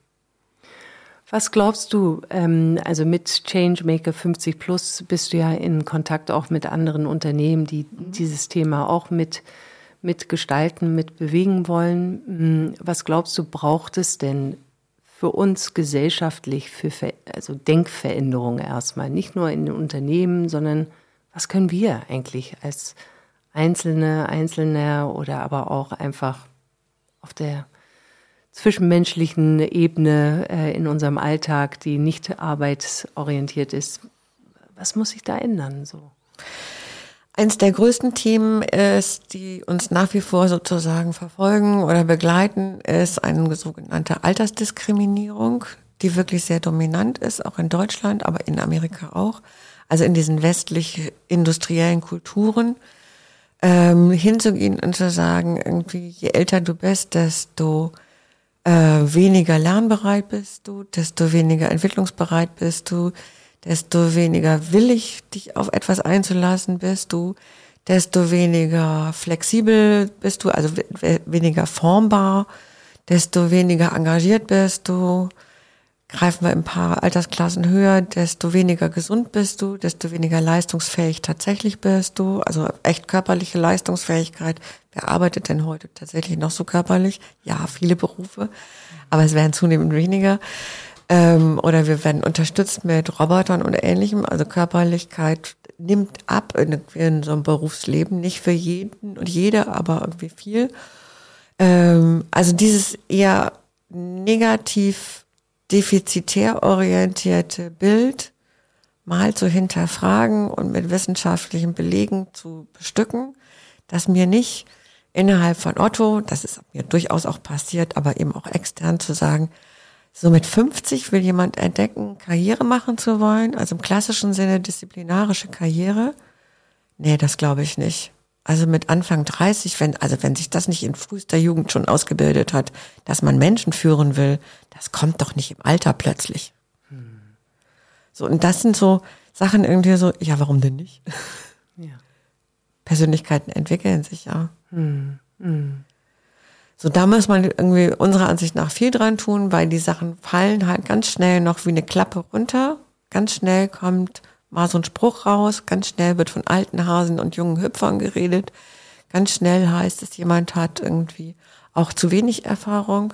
Was glaubst du, ähm, also mit Changemaker fünfzig plus bist du ja in Kontakt auch mit anderen Unternehmen, die dieses Thema auch mit, mit gestalten, mit bewegen wollen. Was glaubst du, braucht es denn für uns gesellschaftlich, für Ver- also Denkveränderungen erstmal, nicht nur in den Unternehmen, sondern was können wir eigentlich als Einzelne, Einzelne oder aber auch einfach auf der zwischenmenschlichen Ebene äh, in unserem Alltag, die nicht arbeitsorientiert ist. Was muss sich da ändern? So? Eins der größten Themen ist, die uns nach wie vor sozusagen verfolgen oder begleiten, ist eine sogenannte Altersdiskriminierung, die wirklich sehr dominant ist, auch in Deutschland, aber in Amerika auch. Also in diesen westlich industriellen Kulturen, ähm, hinzugehen und zu sagen, irgendwie, je älter du bist, desto äh, weniger lernbereit bist du, desto weniger entwicklungsbereit bist du, desto weniger willig, dich auf etwas einzulassen bist du, desto weniger flexibel bist du, also w- weniger formbar, desto weniger engagiert bist du. Greifen wir ein paar Altersklassen höher, desto weniger gesund bist du, desto weniger leistungsfähig tatsächlich bist du. Also echt körperliche Leistungsfähigkeit. Wer arbeitet denn heute tatsächlich noch so körperlich? Ja, viele Berufe, aber es werden zunehmend weniger. Ähm, oder wir werden unterstützt mit Robotern und Ähnlichem. Also Körperlichkeit nimmt ab in, in so einem Berufsleben. Nicht für jeden und jede, aber irgendwie viel. Ähm, also dieses eher negativ defizitär orientierte Bild mal zu hinterfragen und mit wissenschaftlichen Belegen zu bestücken, dass mir nicht innerhalb von Otto, das ist mir durchaus auch passiert, aber eben auch extern zu sagen, so mit fünfzig will jemand entdecken, Karriere machen zu wollen, also im klassischen Sinne disziplinarische Karriere. Nee, das glaube ich nicht. Also mit Anfang dreißig, wenn, also wenn sich das nicht in frühester Jugend schon ausgebildet hat, dass man Menschen führen will, das kommt doch nicht im Alter plötzlich. Hm. So, und das sind so Sachen irgendwie so, ja, warum denn nicht? Ja. Persönlichkeiten entwickeln sich ja. Hm. Hm. So, da muss man irgendwie unserer Ansicht nach viel dran tun, weil die Sachen fallen halt ganz schnell noch wie eine Klappe runter. Ganz schnell kommt mal so ein Spruch raus, ganz schnell wird von alten Hasen und jungen Hüpfern geredet. Ganz schnell heißt es, jemand hat irgendwie auch zu wenig Erfahrung.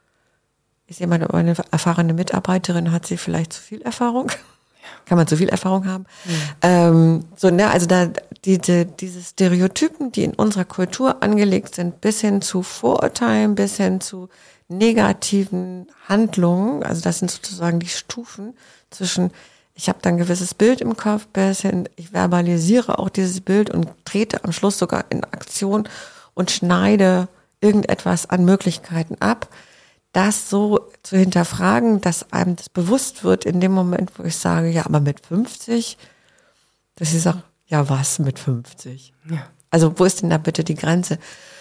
Ist jemand aber eine erfahrene Mitarbeiterin, hat sie vielleicht zu viel Erfahrung? Kann man zu viel Erfahrung haben? Mhm. Ähm, so, ne, also da diese, diese Stereotypen, die in unserer Kultur angelegt sind, bis hin zu Vorurteilen, bis hin zu negativen Handlungen, also das sind sozusagen die Stufen zwischen ich habe dann ein gewisses Bild im Kopf, bis hin, ich verbalisiere auch dieses Bild und trete am Schluss sogar in Aktion und schneide irgendetwas an Möglichkeiten ab. Das so zu hinterfragen, dass einem das bewusst wird in dem Moment, wo ich sage, ja, aber mit fünfzig, dass ich sage, ja, was mit fünfzig? Ja. Also wo ist denn da bitte die Grenze?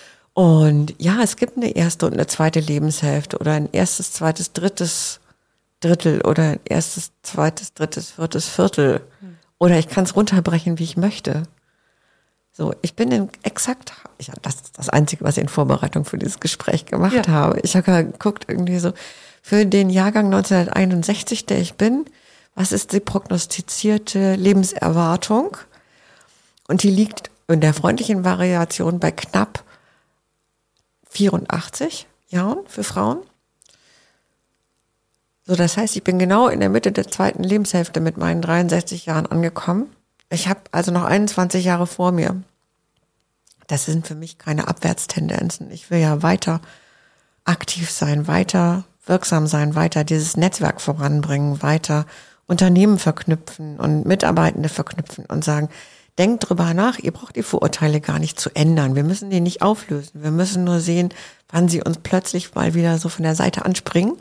Und ja, es gibt eine erste und eine zweite Lebenshälfte oder ein erstes, zweites, drittes Drittel oder ein erstes, zweites, drittes, viertes Viertel. Hm. Oder ich kann es runterbrechen, wie ich möchte. So, ich bin in exakt, ja, das ist das Einzige, was ich in Vorbereitung für dieses Gespräch gemacht ja. habe. Ich habe geguckt irgendwie so, für den Jahrgang neunzehnhunderteinundsechzig, der ich bin, was ist die prognostizierte Lebenserwartung? Und die liegt in der freundlichen Variation bei knapp vierundachtzig Jahren für Frauen. So, das heißt, ich bin genau in der Mitte der zweiten Lebenshälfte mit meinen dreiundsechzig Jahren angekommen. Ich habe also noch einundzwanzig Jahre vor mir. Das sind für mich keine Abwärtstendenzen. Ich will ja weiter aktiv sein, weiter wirksam sein, weiter dieses Netzwerk voranbringen, weiter Unternehmen verknüpfen und Mitarbeitende verknüpfen und sagen, denkt drüber nach, ihr braucht die Vorurteile gar nicht zu ändern. Wir müssen die nicht auflösen. Wir müssen nur sehen, wann sie uns plötzlich mal wieder so von der Seite anspringen.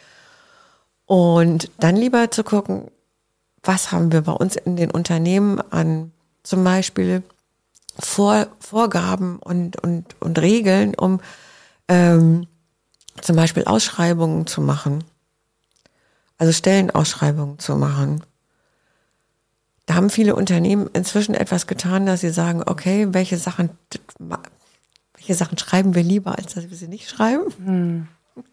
Und dann lieber zu gucken, was haben wir bei uns in den Unternehmen an zum Beispiel Vor, Vorgaben und, und, und Regeln, um ähm, zum Beispiel Ausschreibungen zu machen. Also Stellenausschreibungen zu machen. Da haben viele Unternehmen inzwischen etwas getan, dass sie sagen, okay, welche Sachen, welche Sachen schreiben wir lieber, als dass wir sie nicht schreiben. Hm.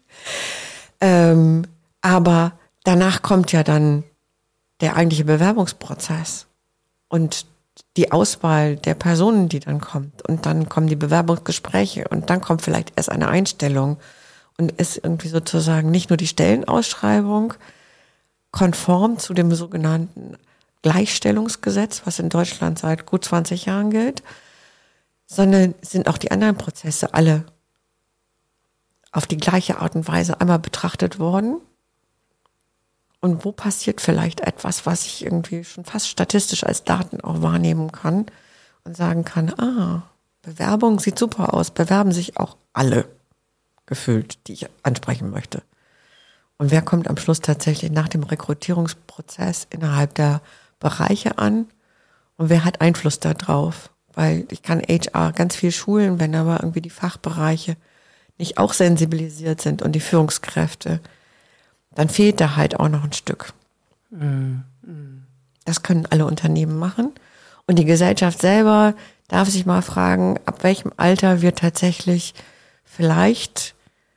ähm, aber danach kommt ja dann der eigentliche Bewerbungsprozess und die Auswahl der Personen, die dann kommt. Und dann kommen die Bewerbungsgespräche und dann kommt vielleicht erst eine Einstellung und ist irgendwie sozusagen nicht nur die Stellenausschreibung konform zu dem sogenannten Gleichstellungsgesetz, was in Deutschland seit gut zwanzig Jahren gilt, sondern sind auch die anderen Prozesse alle auf die gleiche Art und Weise einmal betrachtet worden. Und wo passiert vielleicht etwas, was ich irgendwie schon fast statistisch als Daten auch wahrnehmen kann und sagen kann, ah, Bewerbung sieht super aus, bewerben sich auch alle gefühlt, die ich ansprechen möchte. Und wer kommt am Schluss tatsächlich nach dem Rekrutierungsprozess innerhalb der Bereiche an und wer hat Einfluss darauf? Weil ich kann H R ganz viel schulen, wenn aber irgendwie die Fachbereiche nicht auch sensibilisiert sind und die Führungskräfte, dann fehlt da halt auch noch ein Stück. Mm, mm. Das können alle Unternehmen machen. Und die Gesellschaft selber darf sich mal fragen, ab welchem Alter wir tatsächlich vielleicht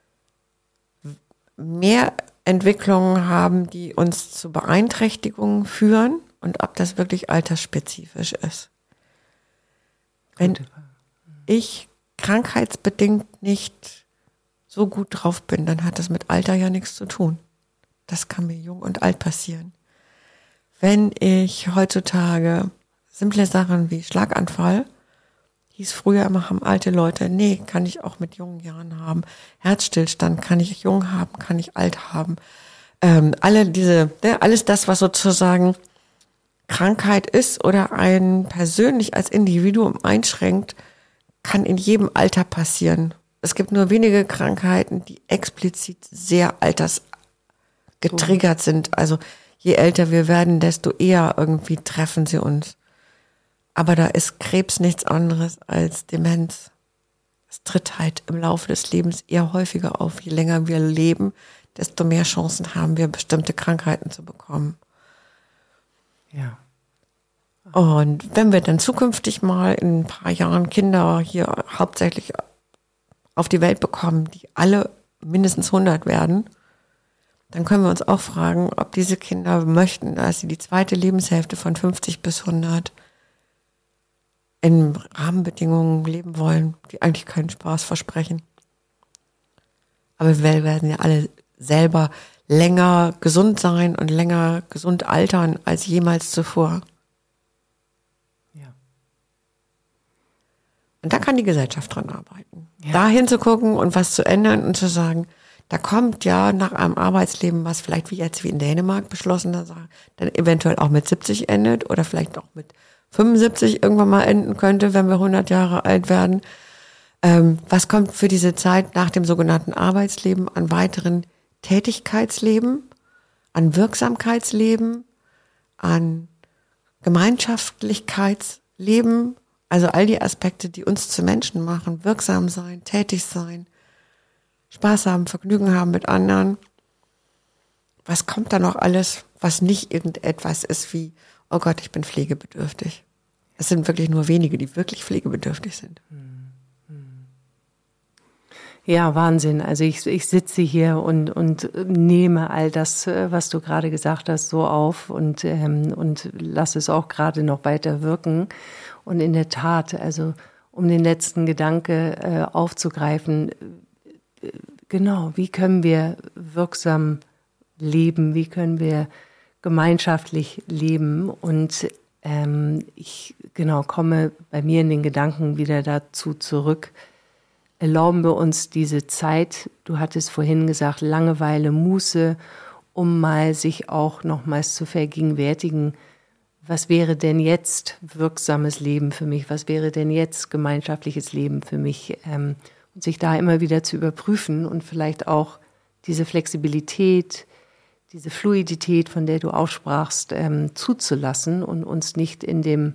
mehr Entwicklungen haben, die uns zu Beeinträchtigungen führen und ob das wirklich altersspezifisch ist. Wenn ich krankheitsbedingt nicht so gut drauf bin, dann hat das mit Alter ja nichts zu tun. Das kann mir jung und alt passieren. Wenn ich heutzutage simple Sachen wie Schlaganfall, hieß früher immer, haben alte Leute, nee, kann ich auch mit jungen Jahren haben. Herzstillstand kann ich jung haben, kann ich alt haben. Ähm, alle diese, ne, alles das, was sozusagen Krankheit ist oder einen persönlich als Individuum einschränkt, kann in jedem Alter passieren. Es gibt nur wenige Krankheiten, die explizit sehr altersgetriggert sind. Also je älter wir werden, desto eher irgendwie treffen sie uns. Aber da ist Krebs nichts anderes als Demenz. Es tritt halt im Laufe des Lebens eher häufiger auf. Je länger wir leben, desto mehr Chancen haben wir, bestimmte Krankheiten zu bekommen. Ja. Und wenn wir dann zukünftig mal in ein paar Jahren Kinder hier hauptsächlich auf die Welt bekommen, die alle mindestens hundert werden, dann können wir uns auch fragen, ob diese Kinder möchten, dass sie die zweite Lebenshälfte von fünfzig bis hundert in Rahmenbedingungen leben wollen, die eigentlich keinen Spaß versprechen. Aber wir werden ja alle selber länger gesund sein und länger gesund altern als jemals zuvor. Ja. Und da kann die Gesellschaft dran arbeiten. Ja. Da hinzugucken und was zu ändern und zu sagen, da kommt ja nach einem Arbeitsleben, was vielleicht wie jetzt wie in Dänemark beschlossen, dann eventuell auch mit siebzig endet oder vielleicht auch mit fünfundsiebzig irgendwann mal enden könnte, wenn wir hundert Jahre alt werden. Ähm, was kommt für diese Zeit nach dem sogenannten Arbeitsleben an weiteren Tätigkeitsleben, an Wirksamkeitsleben, an Gemeinschaftlichkeitsleben, also all die Aspekte, die uns zu Menschen machen, wirksam sein, tätig sein, Spaß haben, Vergnügen haben mit anderen. Was kommt da noch alles, was nicht irgendetwas ist wie, oh Gott, ich bin pflegebedürftig. Es sind wirklich nur wenige, die wirklich pflegebedürftig sind. Ja, Wahnsinn. Also ich, ich sitze hier und, und nehme all das, was du gerade gesagt hast, so auf und, ähm, und lasse es auch gerade noch weiter wirken. Und in der Tat, also um den letzten Gedanke äh, aufzugreifen, äh, genau, wie können wir wirksam leben, wie können wir gemeinschaftlich leben und ähm, ich genau komme bei mir in den Gedanken wieder dazu zurück. Erlauben wir uns diese Zeit, du hattest vorhin gesagt, Langeweile, Muße, um mal sich auch nochmals zu vergegenwärtigen, was wäre denn jetzt wirksames Leben für mich? Was wäre denn jetzt gemeinschaftliches Leben für mich? Ähm, und sich da immer wieder zu überprüfen und vielleicht auch diese Flexibilität, diese Fluidität, von der du auch sprachst, ähm, zuzulassen und uns nicht in dem,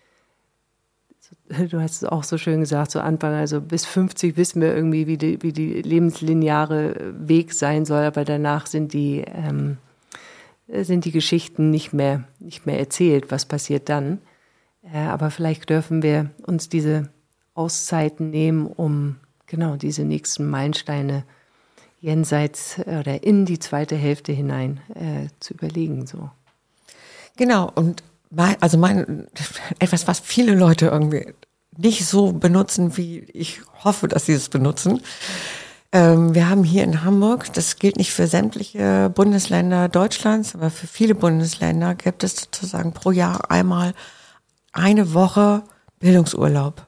du hast es auch so schön gesagt, zu Anfang, also bis fünfzig wissen wir irgendwie, wie die, wie die lebenslineare Weg sein soll, aber danach sind die, ähm, sind die Geschichten nicht mehr, nicht mehr erzählt, was passiert dann. Äh, aber vielleicht dürfen wir uns diese Auszeiten nehmen, um genau diese nächsten Meilensteine jenseits oder in die zweite Hälfte hinein äh, zu überlegen. So. Genau, und mein, also mein, etwas, was viele Leute irgendwie nicht so benutzen, wie ich hoffe, dass sie es benutzen. Ähm, wir haben hier in Hamburg, das gilt nicht für sämtliche Bundesländer Deutschlands, aber für viele Bundesländer gibt es sozusagen pro Jahr einmal eine Woche Bildungsurlaub.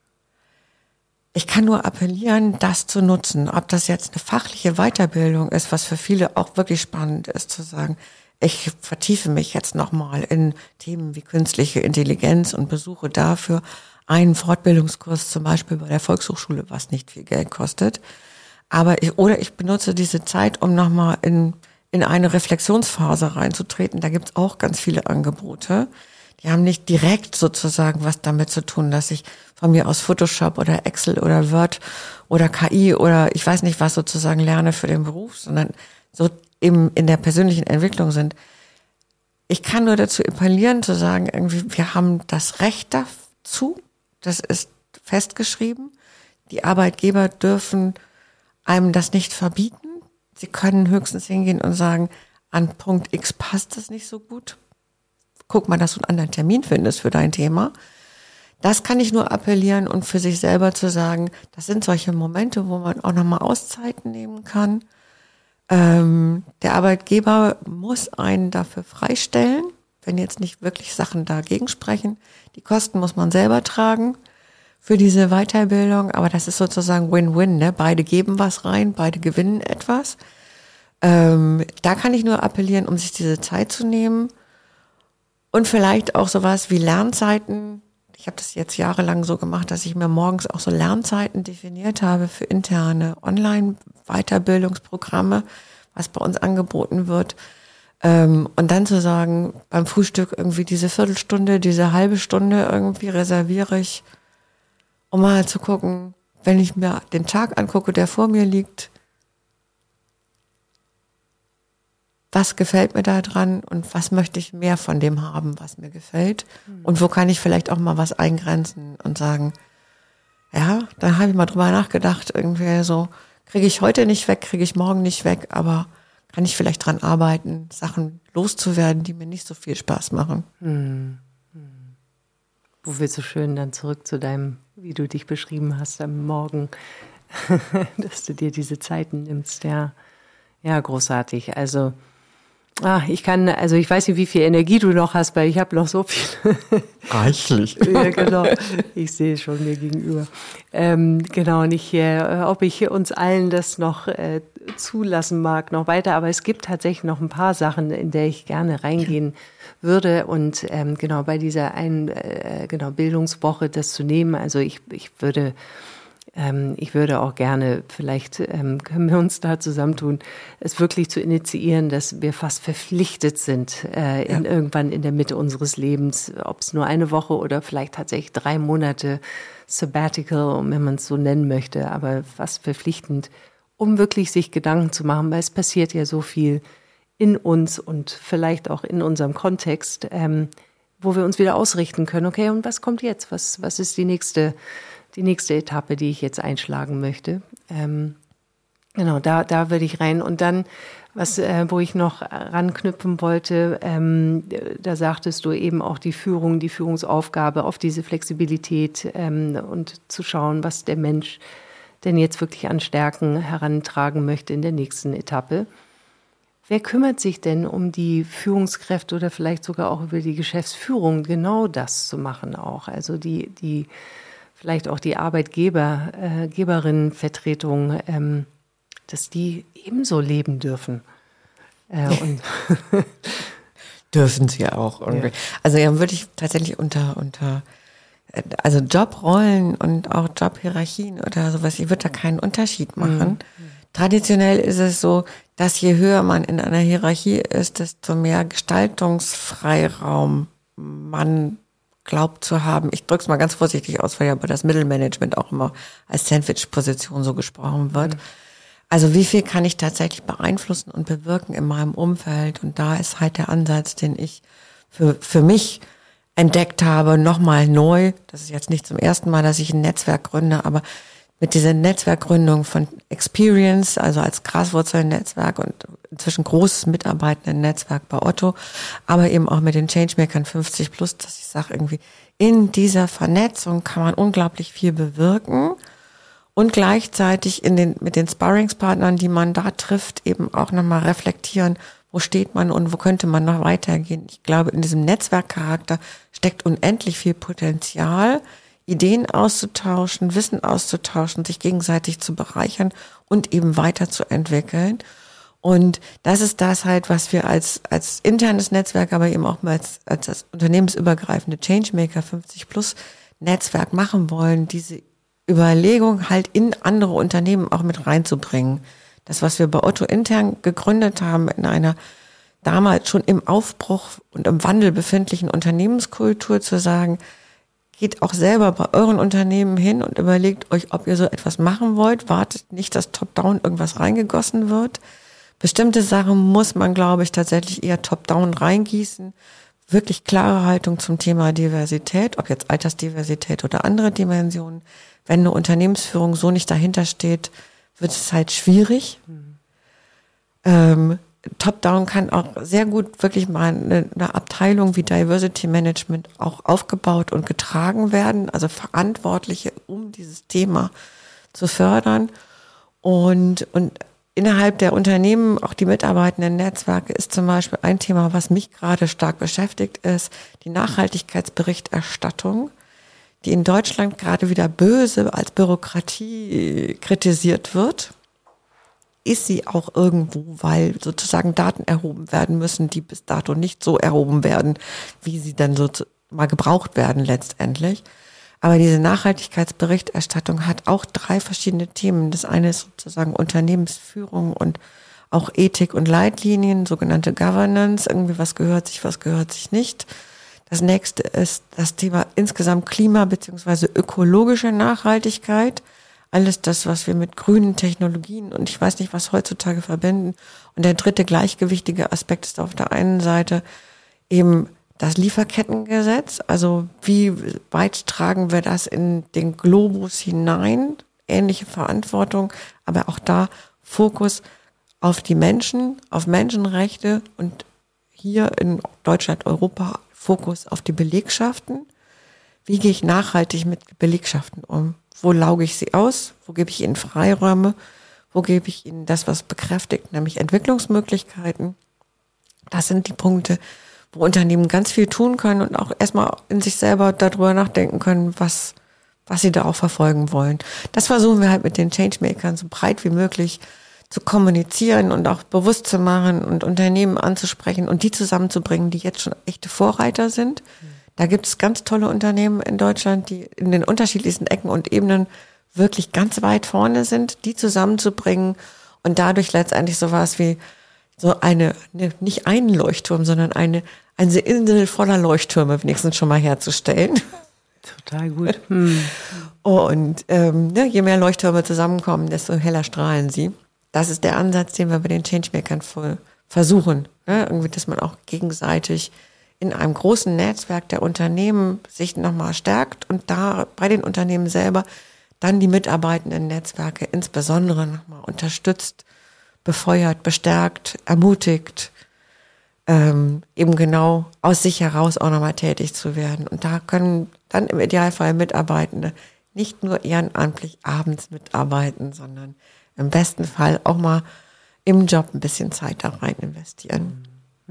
Ich kann nur appellieren, das zu nutzen. Ob das jetzt eine fachliche Weiterbildung ist, was für viele auch wirklich spannend ist, zu sagen, ich vertiefe mich jetzt nochmal in Themen wie künstliche Intelligenz und besuche dafür einen Fortbildungskurs, zum Beispiel bei der Volkshochschule, was nicht viel Geld kostet. Aber ich, oder ich benutze diese Zeit, um nochmal in, in eine Reflexionsphase reinzutreten. Da gibt's auch ganz viele Angebote. Die haben nicht direkt sozusagen was damit zu tun, dass ich von mir aus Photoshop oder Excel oder Word oder K I oder ich weiß nicht was sozusagen lerne für den Beruf, sondern so eben in der persönlichen Entwicklung sind. Ich kann nur dazu appellieren, zu sagen, irgendwie, wir haben das Recht dazu. Das ist festgeschrieben. Die Arbeitgeber dürfen einem das nicht verbieten. Sie können höchstens hingehen und sagen, an Punkt X passt es nicht so gut. Guck mal, dass du einen anderen Termin findest für dein Thema. Das kann ich nur appellieren und für sich selber zu sagen, das sind solche Momente, wo man auch nochmal Auszeiten nehmen kann. Ähm, der Arbeitgeber muss einen dafür freistellen, wenn jetzt nicht wirklich Sachen dagegen sprechen. Die Kosten muss man selber tragen für diese Weiterbildung, aber das ist sozusagen Win-Win, ne? Beide geben was rein, beide gewinnen etwas. Ähm, da kann ich nur appellieren, um sich diese Zeit zu nehmen. Und vielleicht auch sowas wie Lernzeiten. Ich habe das jetzt jahrelang so gemacht, dass ich mir morgens auch so Lernzeiten definiert habe für interne Online-Weiterbildungsprogramme, was bei uns angeboten wird. Und dann zu sagen, beim Frühstück irgendwie diese Viertelstunde, diese halbe Stunde irgendwie reserviere ich, um mal zu gucken, wenn ich mir den Tag angucke, der vor mir liegt, was gefällt mir da dran und was möchte ich mehr von dem haben, was mir gefällt? Mhm. Und wo kann ich vielleicht auch mal was eingrenzen und sagen, ja, dann habe ich mal drüber nachgedacht, irgendwie so, kriege ich heute nicht weg, kriege ich morgen nicht weg, aber kann ich vielleicht dran arbeiten, Sachen loszuwerden, die mir nicht so viel Spaß machen. Mhm. Wo wir so schön dann zurück zu deinem, wie du dich beschrieben hast am Morgen, dass du dir diese Zeiten nimmst, ja, ja, großartig. Also Ah, ich kann, also ich weiß nicht, wie viel Energie du noch hast, weil ich habe noch so viel. Reichlich. Ja, genau. Ich sehe es schon mir gegenüber. Ähm, genau, nicht, äh, ob ich uns allen das noch äh, zulassen mag, noch weiter. Aber es gibt tatsächlich noch ein paar Sachen, in der ich gerne reingehen würde. Und ähm, genau bei dieser einen, äh, genau Bildungswoche das zu nehmen. Also ich, ich würde Ich würde auch gerne, vielleicht ähm, können wir uns da zusammentun, es wirklich zu initiieren, dass wir fast verpflichtet sind, äh, in, ja. irgendwann in der Mitte unseres Lebens, ob es nur eine Woche oder vielleicht tatsächlich drei Monate Sabbatical, wenn man es so nennen möchte, aber fast verpflichtend, um wirklich sich Gedanken zu machen, weil es passiert ja so viel in uns und vielleicht auch in unserem Kontext, ähm, wo wir uns wieder ausrichten können, okay, und was kommt jetzt? Was, was ist die nächste die nächste Etappe, die ich jetzt einschlagen möchte. Ähm, genau, da, da würde ich rein. Und dann, was, äh, wo ich noch ranknüpfen wollte, ähm, da sagtest du eben auch die Führung, die Führungsaufgabe auf diese Flexibilität ähm, und zu schauen, was der Mensch denn jetzt wirklich an Stärken herantragen möchte in der nächsten Etappe. Wer kümmert sich denn um die Führungskräfte oder vielleicht sogar auch über die Geschäftsführung, genau das zu machen auch? Also die, die vielleicht auch die Arbeitgeber, äh, Geberinnenvertretung, ähm, dass die ebenso leben dürfen. Äh, und Dürfen sie auch irgendwie. Ja. Also ja, würde ich tatsächlich unter, unter, also Jobrollen und auch Jobhierarchien oder sowas, ich würde da keinen Unterschied machen. Mhm. Traditionell ist es so, dass je höher man in einer Hierarchie ist, desto mehr Gestaltungsfreiraum man glaubt zu haben. Ich drücke es mal ganz vorsichtig aus, weil ja über das Mittelmanagement auch immer als Sandwich-Position so gesprochen wird. Mhm. Also wie viel kann ich tatsächlich beeinflussen und bewirken in meinem Umfeld? Und da ist halt der Ansatz, den ich für, für mich entdeckt habe, nochmal neu. Das ist jetzt nicht zum ersten Mal, dass ich ein Netzwerk gründe, aber mit dieser Netzwerkgründung von Experience, also als Graswurzelnetzwerk und inzwischen großes Mitarbeitendennetzwerk bei Otto, aber eben auch mit den Changemakern fünfzig plus, dass ich sage irgendwie, in dieser Vernetzung kann man unglaublich viel bewirken und gleichzeitig in den, mit den Sparringspartnern, die man da trifft, eben auch nochmal reflektieren, wo steht man und wo könnte man noch weitergehen. Ich glaube, in diesem Netzwerkcharakter steckt unendlich viel Potenzial, Ideen auszutauschen, Wissen auszutauschen, sich gegenseitig zu bereichern und eben weiterzuentwickeln. Und das ist das halt, was wir als als internes Netzwerk, aber eben auch mal als, als das unternehmensübergreifende Changemaker fünfzig plus Netzwerk machen wollen, diese Überlegung halt in andere Unternehmen auch mit reinzubringen. Das, was wir bei Otto intern gegründet haben, in einer damals schon im Aufbruch und im Wandel befindlichen Unternehmenskultur zu sagen, geht auch selber bei euren Unternehmen hin und überlegt euch, ob ihr so etwas machen wollt. Wartet nicht, dass top-down irgendwas reingegossen wird. Bestimmte Sachen muss man, glaube ich, tatsächlich eher top-down reingießen. Wirklich klare Haltung zum Thema Diversität, ob jetzt Altersdiversität oder andere Dimensionen. Wenn eine Unternehmensführung so nicht dahinter steht, wird es halt schwierig. Mhm. Ähm, Top-Down kann auch sehr gut wirklich mal eine, eine Abteilung wie Diversity Management auch aufgebaut und getragen werden, also Verantwortliche, um dieses Thema zu fördern. Und, und innerhalb der Unternehmen, auch die mitarbeitenden Netzwerke, ist zum Beispiel ein Thema, was mich gerade stark beschäftigt, ist die Nachhaltigkeitsberichterstattung, die in Deutschland gerade wieder böse als Bürokratie kritisiert wird. Ist sie auch irgendwo, weil sozusagen Daten erhoben werden müssen, die bis dato nicht so erhoben werden, wie sie dann so mal gebraucht werden letztendlich. Aber diese Nachhaltigkeitsberichterstattung hat auch drei verschiedene Themen. Das eine ist sozusagen Unternehmensführung und auch Ethik und Leitlinien, sogenannte Governance, irgendwie was gehört sich, was gehört sich nicht. Das nächste ist das Thema insgesamt Klima- bzw. ökologische Nachhaltigkeit. Alles das, was wir mit grünen Technologien und ich weiß nicht, was heutzutage verbinden. Und der dritte gleichgewichtige Aspekt ist auf der einen Seite eben das Lieferkettengesetz. Also wie weit tragen wir das in den Globus hinein? Ähnliche Verantwortung, aber auch da Fokus auf die Menschen, auf Menschenrechte und hier in Deutschland, Europa Fokus auf die Belegschaften. Wie gehe ich nachhaltig mit Belegschaften um? Wo lauge ich sie aus? Wo gebe ich ihnen Freiräume? Wo gebe ich ihnen das, was bekräftigt, nämlich Entwicklungsmöglichkeiten? Das sind die Punkte, wo Unternehmen ganz viel tun können und auch erstmal in sich selber darüber nachdenken können, was, was sie da auch verfolgen wollen. Das versuchen wir halt mit den Changemakern so breit wie möglich zu kommunizieren und auch bewusst zu machen und Unternehmen anzusprechen und die zusammenzubringen, die jetzt schon echte Vorreiter sind. Da gibt es ganz tolle Unternehmen in Deutschland, die in den unterschiedlichsten Ecken und Ebenen wirklich ganz weit vorne sind, die zusammenzubringen und dadurch letztendlich sowas wie so eine, eine nicht einen Leuchtturm, sondern eine, eine Insel voller Leuchttürme wenigstens schon mal herzustellen. Total gut. Hm. Und ähm, ne, je mehr Leuchttürme zusammenkommen, desto heller strahlen sie. Das ist der Ansatz, den wir bei den Changemakern voll versuchen. Ne? Irgendwie, dass man auch gegenseitig in einem großen Netzwerk der Unternehmen sich nochmal stärkt und da bei den Unternehmen selber dann die mitarbeitenden Netzwerke insbesondere nochmal unterstützt, befeuert, bestärkt, ermutigt, ähm, eben genau aus sich heraus auch nochmal tätig zu werden. Und da können dann im Idealfall Mitarbeitende nicht nur ehrenamtlich abends mitarbeiten, sondern im besten Fall auch mal im Job ein bisschen Zeit da rein investieren.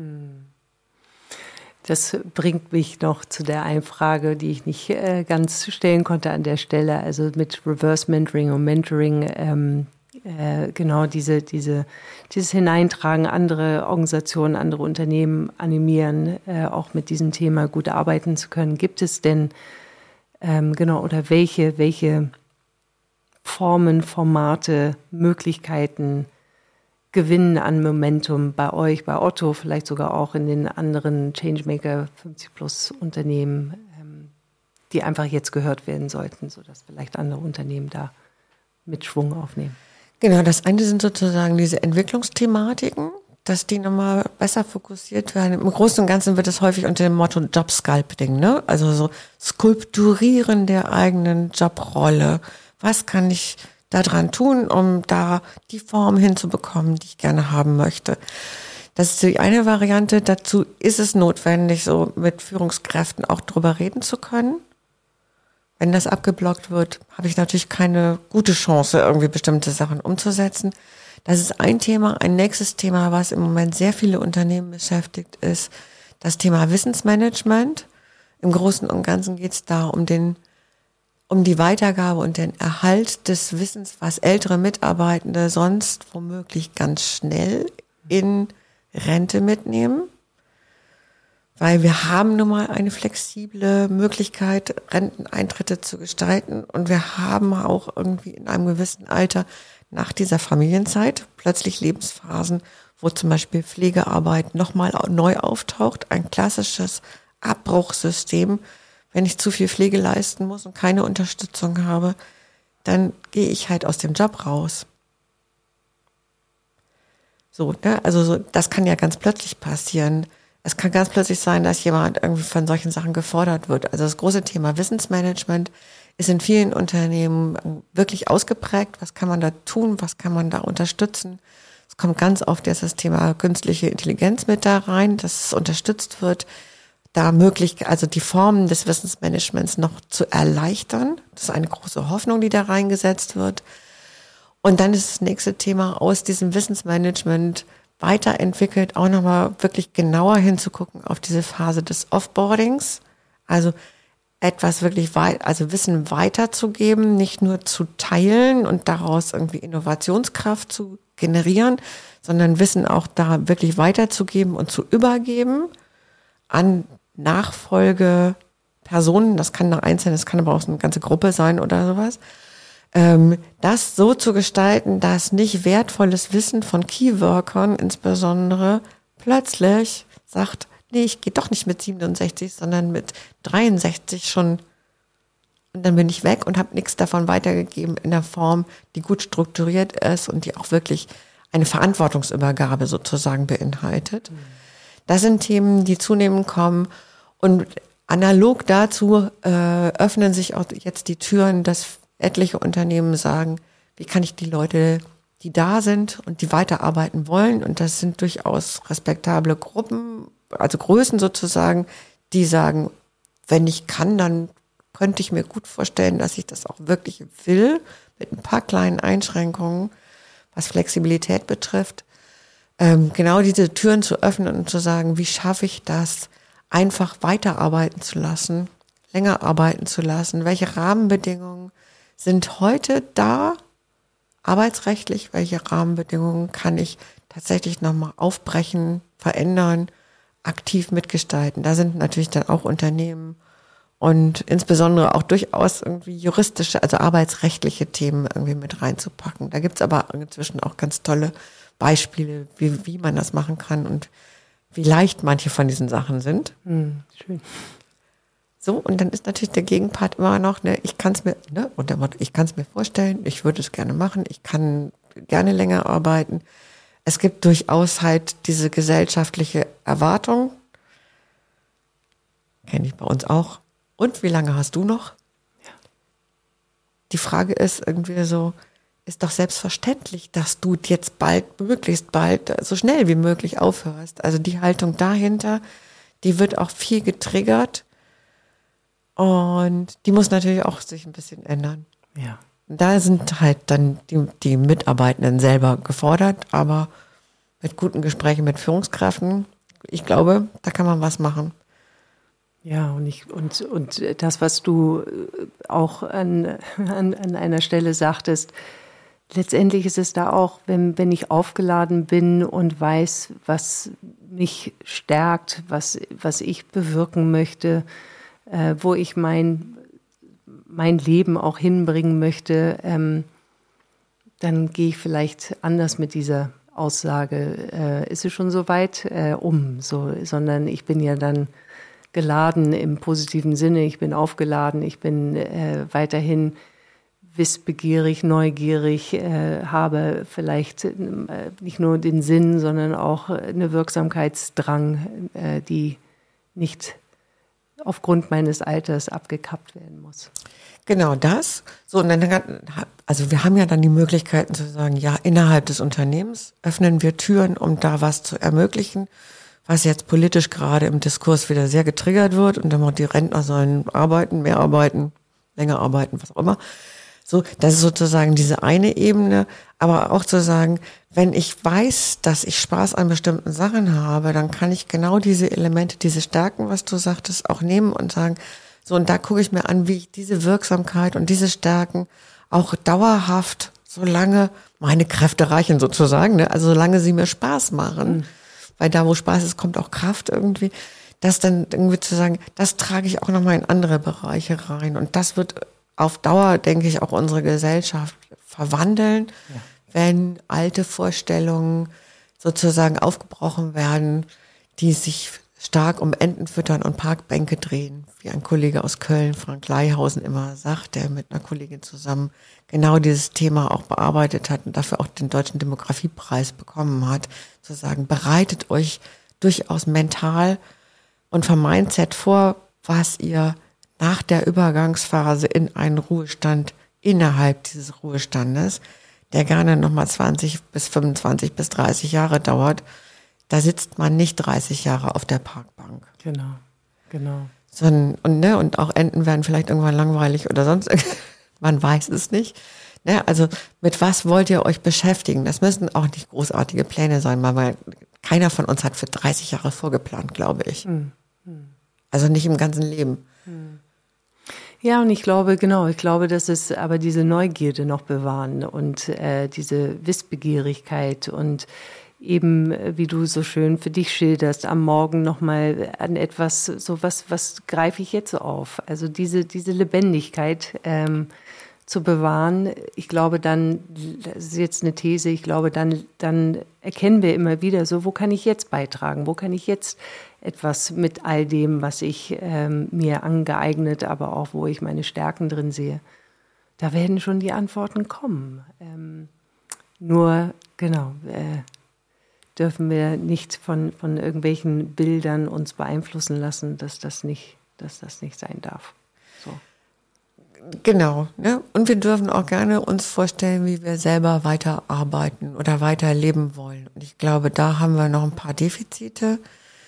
Das bringt mich noch zu der einen Frage, die ich nicht äh, ganz stellen konnte an der Stelle. Also mit Reverse Mentoring und Mentoring ähm, äh, genau diese, diese, dieses Hineintragen, andere Organisationen, andere Unternehmen animieren, äh, auch mit diesem Thema gut arbeiten zu können. Gibt es denn, ähm, genau, oder welche, welche Formen, Formate, Möglichkeiten gewinnen an Momentum bei euch, bei Otto, vielleicht sogar auch in den anderen Changemaker fünfzig plus Unternehmen, ähm, die einfach jetzt gehört werden sollten, sodass vielleicht andere Unternehmen da mit Schwung aufnehmen? Genau, das eine sind sozusagen diese Entwicklungsthematiken, dass die nochmal besser fokussiert werden. Im Großen und Ganzen wird es häufig unter dem Motto Job Sculpting, ne? Also so Skulpturieren der eigenen Jobrolle. Was kann ich da dran tun, um da die Form hinzubekommen, die ich gerne haben möchte? Das ist die eine Variante. Dazu ist es notwendig, so mit Führungskräften auch drüber reden zu können. Wenn das abgeblockt wird, habe ich natürlich keine gute Chance, irgendwie bestimmte Sachen umzusetzen. Das ist ein Thema. Ein nächstes Thema, was im Moment sehr viele Unternehmen beschäftigt, ist das Thema Wissensmanagement. Im Großen und Ganzen geht es da um den, um die Weitergabe und den Erhalt des Wissens, was ältere Mitarbeitende sonst womöglich ganz schnell in Rente mitnehmen. Weil wir haben nun mal eine flexible Möglichkeit, Renteneintritte zu gestalten. Und wir haben auch irgendwie in einem gewissen Alter nach dieser Familienzeit plötzlich Lebensphasen, wo zum Beispiel Pflegearbeit nochmal neu auftaucht. Ein klassisches Abbruchssystem. Wenn ich zu viel Pflege leisten muss und keine Unterstützung habe, dann gehe ich halt aus dem Job raus. So, ne? Also so, das kann ja ganz plötzlich passieren. Es kann ganz plötzlich sein, dass jemand irgendwie von solchen Sachen gefordert wird. Also das große Thema Wissensmanagement ist in vielen Unternehmen wirklich ausgeprägt. Was kann man da tun? Was kann man da unterstützen? Es kommt ganz oft jetzt das Thema künstliche Intelligenz mit da rein, dass es unterstützt wird, da möglich, also die Formen des Wissensmanagements noch zu erleichtern. Das ist eine große Hoffnung, die da reingesetzt wird. Und dann ist das nächste Thema aus diesem Wissensmanagement weiterentwickelt, auch nochmal wirklich genauer hinzugucken auf diese Phase des Offboardings, also etwas wirklich weit, also Wissen weiterzugeben, nicht nur zu teilen und daraus irgendwie Innovationskraft zu generieren, sondern Wissen auch da wirklich weiterzugeben und zu übergeben an Nachfolgepersonen. Das kann eine einzelne, das kann aber auch eine ganze Gruppe sein oder sowas. Das so zu gestalten, dass nicht wertvolles Wissen von Keyworkern insbesondere plötzlich sagt, nee, ich gehe doch nicht mit siebenundsechzig, sondern mit dreiundsechzig schon und dann bin ich weg und habe nichts davon weitergegeben in der Form, die gut strukturiert ist und die auch wirklich eine Verantwortungsübergabe sozusagen beinhaltet. Mhm. Das sind Themen, die zunehmend kommen und analog dazu äh, öffnen sich auch jetzt die Türen, dass etliche Unternehmen sagen, wie kann ich die Leute, die da sind und die weiterarbeiten wollen, und das sind durchaus respektable Gruppen, also Größen sozusagen, die sagen, wenn ich kann, dann könnte ich mir gut vorstellen, dass ich das auch wirklich will, mit ein paar kleinen Einschränkungen, was Flexibilität betrifft, ähm, genau diese Türen zu öffnen und zu sagen, wie schaffe ich das, einfach weiterarbeiten zu lassen, länger arbeiten zu lassen, welche Rahmenbedingungen sind heute da, arbeitsrechtlich, welche Rahmenbedingungen kann ich tatsächlich nochmal aufbrechen, verändern, aktiv mitgestalten. Da sind natürlich dann auch Unternehmen und insbesondere auch durchaus irgendwie juristische, also arbeitsrechtliche Themen irgendwie mit reinzupacken. Da gibt's aber inzwischen auch ganz tolle Beispiele, wie, wie man das machen kann und wie leicht manche von diesen Sachen sind. Mhm, schön. So, und dann ist natürlich der Gegenpart immer noch, ne, ich kann es mir, ne, und der Motto, ich kann es mir vorstellen, ich würde es gerne machen, ich kann gerne länger arbeiten. Es gibt durchaus halt diese gesellschaftliche Erwartung. Kenne ich bei uns auch. Und wie lange hast du noch? Ja. Die Frage ist irgendwie so, ist doch selbstverständlich, dass du jetzt bald, möglichst bald, so schnell wie möglich aufhörst. Also die Haltung dahinter, die wird auch viel getriggert. Und die muss natürlich auch sich ein bisschen ändern. Ja. Da sind halt dann die, die Mitarbeitenden selber gefordert, aber mit guten Gesprächen mit Führungskräften, ich glaube, da kann man was machen. Ja, und ich, und, und das, was du auch an, an, an einer Stelle sagtest, letztendlich ist es da auch, wenn, wenn ich aufgeladen bin und weiß, was mich stärkt, was, was ich bewirken möchte, äh, wo ich mein, mein Leben auch hinbringen möchte, ähm, dann gehe ich vielleicht anders mit dieser Aussage, äh, ist es schon so weit, äh, um, so, sondern ich bin ja dann geladen im positiven Sinne, ich bin aufgeladen, ich bin äh, weiterhin wissbegierig, neugierig, äh, habe vielleicht äh, nicht nur den Sinn, sondern auch eine Wirksamkeitsdrang, äh, die nicht aufgrund meines Alters abgekappt werden muss. Genau das. So, und dann, also wir haben ja dann die Möglichkeiten zu sagen, ja, innerhalb des Unternehmens öffnen wir Türen, um da was zu ermöglichen, was jetzt politisch gerade im Diskurs wieder sehr getriggert wird. Und dann auch die Rentner sollen arbeiten, mehr arbeiten, länger arbeiten, was auch immer. So, das ist sozusagen diese eine Ebene, aber auch zu sagen, wenn ich weiß, dass ich Spaß an bestimmten Sachen habe, dann kann ich genau diese Elemente, diese Stärken, was du sagtest, auch nehmen und sagen, so, und da gucke ich mir an, wie ich diese Wirksamkeit und diese Stärken auch dauerhaft, solange meine Kräfte reichen sozusagen, ne? Also solange sie mir Spaß machen, mhm. weil da, wo Spaß ist, kommt auch Kraft irgendwie, das dann irgendwie zu sagen, das trage ich auch nochmal in andere Bereiche rein und das wird auf Dauer, denke ich, auch unsere Gesellschaft verwandeln, ja. wenn alte Vorstellungen sozusagen aufgebrochen werden, die sich stark um Entenfüttern und Parkbänke drehen, wie ein Kollege aus Köln, Frank Leihausen, immer sagt, der mit einer Kollegin zusammen genau dieses Thema auch bearbeitet hat und dafür auch den Deutschen Demografiepreis bekommen hat, zu sagen, bereitet euch durchaus mental und vom Mindset vor, was ihr nach der Übergangsphase in einen Ruhestand innerhalb dieses Ruhestandes, der gerne nochmal zwanzig bis fünfundzwanzig bis dreißig Jahre dauert, da sitzt man nicht dreißig Jahre auf der Parkbank. Genau, genau. Sondern, und, ne, und auch Enten werden vielleicht irgendwann langweilig oder sonst irgendwas. Man weiß es nicht. Ne, also mit was wollt ihr euch beschäftigen? Das müssen auch nicht großartige Pläne sein, weil keiner von uns hat für dreißig Jahre vorgeplant, glaube ich. Hm. Hm. Also nicht im ganzen Leben. Hm. Ja, und ich glaube, genau, ich glaube, dass es aber diese Neugierde noch bewahren und äh, diese Wissbegierigkeit und eben, wie du so schön für dich schilderst, am Morgen nochmal an etwas, so was, was greife ich jetzt auf? Also diese, diese Lebendigkeit ähm, zu bewahren. Ich glaube dann, das ist jetzt eine These, ich glaube dann, dann erkennen wir immer wieder so, wo kann ich jetzt beitragen? Wo kann ich jetzt etwas mit all dem, was ich ähm, mir angeeignet, aber auch wo ich meine Stärken drin sehe? Da werden schon die Antworten kommen. Ähm, nur, genau, äh, dürfen wir nicht von, von irgendwelchen Bildern uns beeinflussen lassen, dass das nicht, dass das nicht sein darf. So. Genau, ne? Und wir dürfen auch gerne uns vorstellen, wie wir selber weiterarbeiten oder weiterleben wollen. Und ich glaube, da haben wir noch ein paar Defizite,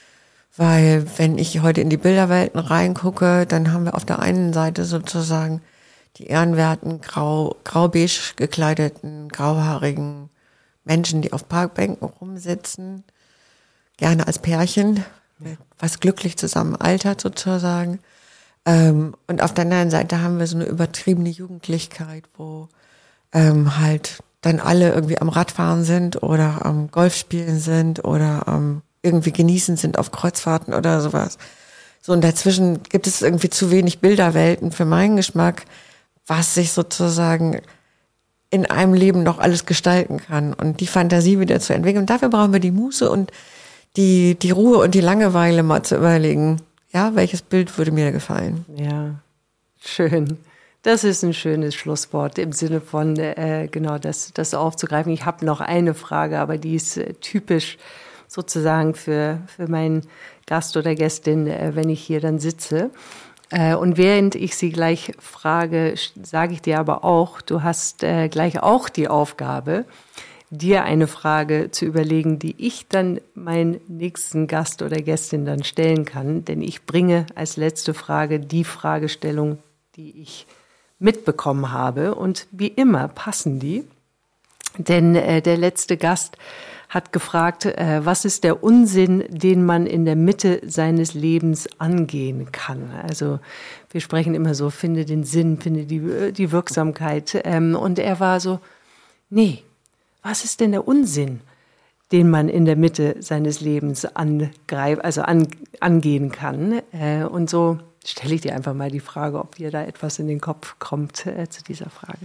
weil wenn ich heute in die Bilderwelten reingucke, dann haben wir auf der einen Seite sozusagen die ehrenwerten, grau, grau-beige gekleideten, grauhaarigen Menschen, die auf Parkbänken rumsitzen, gerne als Pärchen, ja. was glücklich zusammen altert sozusagen. Ähm, und auf der anderen Seite haben wir so eine übertriebene Jugendlichkeit, wo ähm, halt dann alle irgendwie am Radfahren sind oder am Golfspielen sind oder am irgendwie genießen sind auf Kreuzfahrten oder sowas. So, und dazwischen gibt es irgendwie zu wenig Bilderwelten für meinen Geschmack, was sich sozusagen in einem Leben noch alles gestalten kann und die Fantasie wieder zu entwickeln. Und dafür brauchen wir die Muße und die, die Ruhe und die Langeweile mal zu überlegen, ja, welches Bild würde mir gefallen? Ja, schön. Das ist ein schönes Schlusswort im Sinne von, äh, genau, das, das aufzugreifen. Ich habe noch eine Frage, aber die ist äh, typisch sozusagen für, für meinen Gast oder Gästin, äh, wenn ich hier dann sitze. Äh, und während ich sie gleich frage, sage ich dir aber auch, du hast äh, gleich auch die Aufgabe, dir eine Frage zu überlegen, die ich dann meinen nächsten Gast oder Gästin dann stellen kann. Denn ich bringe als letzte Frage die Fragestellung, die ich mitbekommen habe. Und wie immer passen die. Denn äh, der letzte Gast hat gefragt, äh, was ist der Unsinn, den man in der Mitte seines Lebens angehen kann? Also wir sprechen immer so, finde den Sinn, finde die, die Wirksamkeit. Ähm, und er war so, nee, was ist denn der Unsinn, den man in der Mitte seines Lebens angreift, also an, angehen kann? Äh, und so stelle ich dir einfach mal die Frage, ob dir da etwas in den Kopf kommt äh, zu dieser Frage.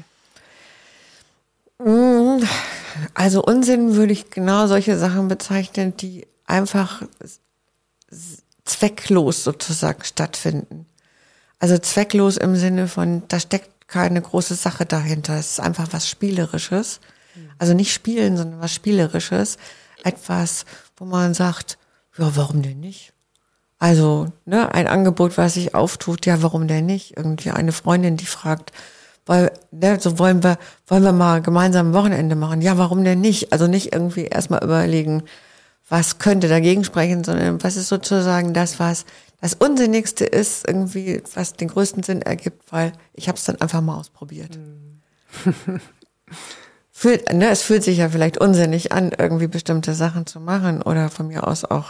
Also Unsinn würde ich genau solche Sachen bezeichnen, die einfach zwecklos sozusagen stattfinden. Also zwecklos im Sinne von, da steckt keine große Sache dahinter. Es ist einfach was Spielerisches. Also nicht spielen, sondern was Spielerisches. Etwas, wo man sagt, ja, warum denn nicht? Also, ne, ein Angebot, was sich auftut, ja, warum denn nicht? Irgendwie eine Freundin, die fragt, weil, ne, so wollen wir, wollen wir mal gemeinsam ein Wochenende machen? Ja, warum denn nicht? Also nicht irgendwie erstmal überlegen, was könnte dagegen sprechen, sondern was ist sozusagen das, was das Unsinnigste ist, irgendwie, was den größten Sinn ergibt, weil ich habe es dann einfach mal ausprobiert. Mhm. Fühlt, ne, es fühlt sich ja vielleicht unsinnig an, irgendwie bestimmte Sachen zu machen oder von mir aus auch,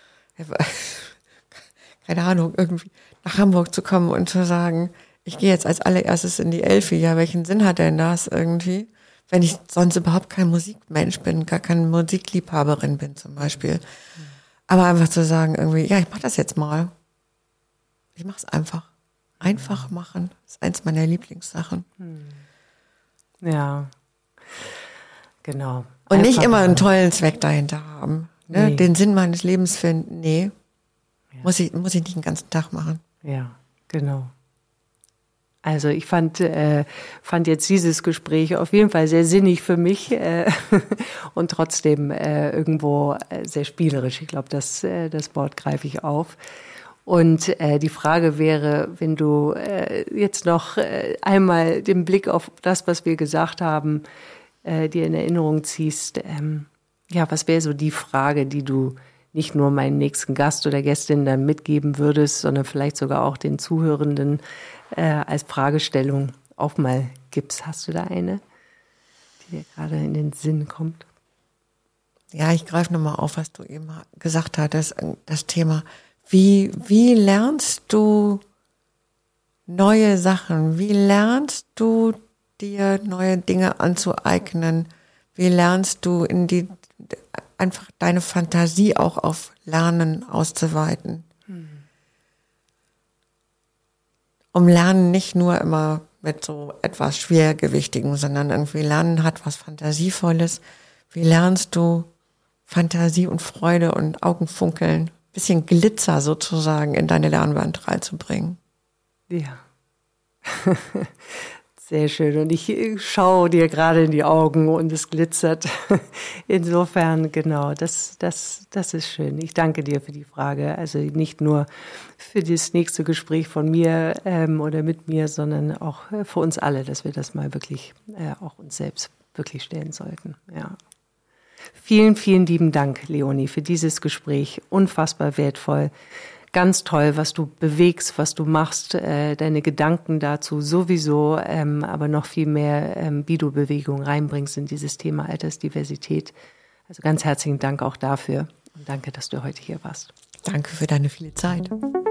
keine Ahnung, irgendwie nach Hamburg zu kommen und zu sagen, ich gehe jetzt als allererstes in die Elfi. Ja, welchen Sinn hat denn das irgendwie? Wenn ich sonst überhaupt kein Musikmensch bin, gar keine Musikliebhaberin bin zum Beispiel. Aber einfach zu sagen irgendwie, ja, ich mach das jetzt mal. Ich mach's einfach. Einfach machen. Das ist eins meiner Lieblingssachen. Ja, genau. Und einfach nicht immer einen tollen Zweck dahinter haben. Ne? Nee. Den Sinn meines Lebens finden, nee. Ja. Muss ich, muss ich nicht den ganzen Tag machen. Ja, genau. Also ich fand, äh, fand jetzt dieses Gespräch auf jeden Fall sehr sinnig für mich äh, und trotzdem äh, irgendwo äh, sehr spielerisch. Ich glaube, das, äh, das Wort greife ich auf. Und äh, die Frage wäre, wenn du äh, jetzt noch äh, einmal den Blick auf das, was wir gesagt haben, äh, dir in Erinnerung ziehst, ähm, ja, was wäre so die Frage, die du nicht nur meinen nächsten Gast oder Gästin dann mitgeben würdest, sondern vielleicht sogar auch den Zuhörenden äh, als Fragestellung auch mal gibst. Hast du da eine, die dir gerade in den Sinn kommt? Ja, ich greife nochmal auf, was du eben gesagt hattest, das Thema. Wie, wie lernst du neue Sachen? Wie lernst du dir neue Dinge anzueignen? Wie lernst du in die einfach deine Fantasie auch auf Lernen auszuweiten? Hm. Um Lernen nicht nur immer mit so etwas Schwergewichtigem, sondern irgendwie Lernen hat was Fantasievolles. Wie lernst du Fantasie und Freude und Augenfunkeln, bisschen Glitzer sozusagen in deine Lernwand reinzubringen? Ja. Sehr schön. Und ich schaue dir gerade in die Augen und es glitzert. Insofern, genau, das, das, das ist schön. Ich danke dir für die Frage. Also nicht nur für das nächste Gespräch von mir ähm, oder mit mir, sondern auch für uns alle, dass wir das mal wirklich äh, auch uns selbst wirklich stellen sollten. Ja. Vielen, vielen lieben Dank, Leonie, für dieses Gespräch. Unfassbar wertvoll. Ganz toll, was du bewegst, was du machst, äh, deine Gedanken dazu sowieso, ähm, aber noch viel mehr, ähm, wie du Bewegung reinbringst in dieses Thema Altersdiversität. Also ganz herzlichen Dank auch dafür und danke, dass du heute hier warst. Danke für deine viele Zeit.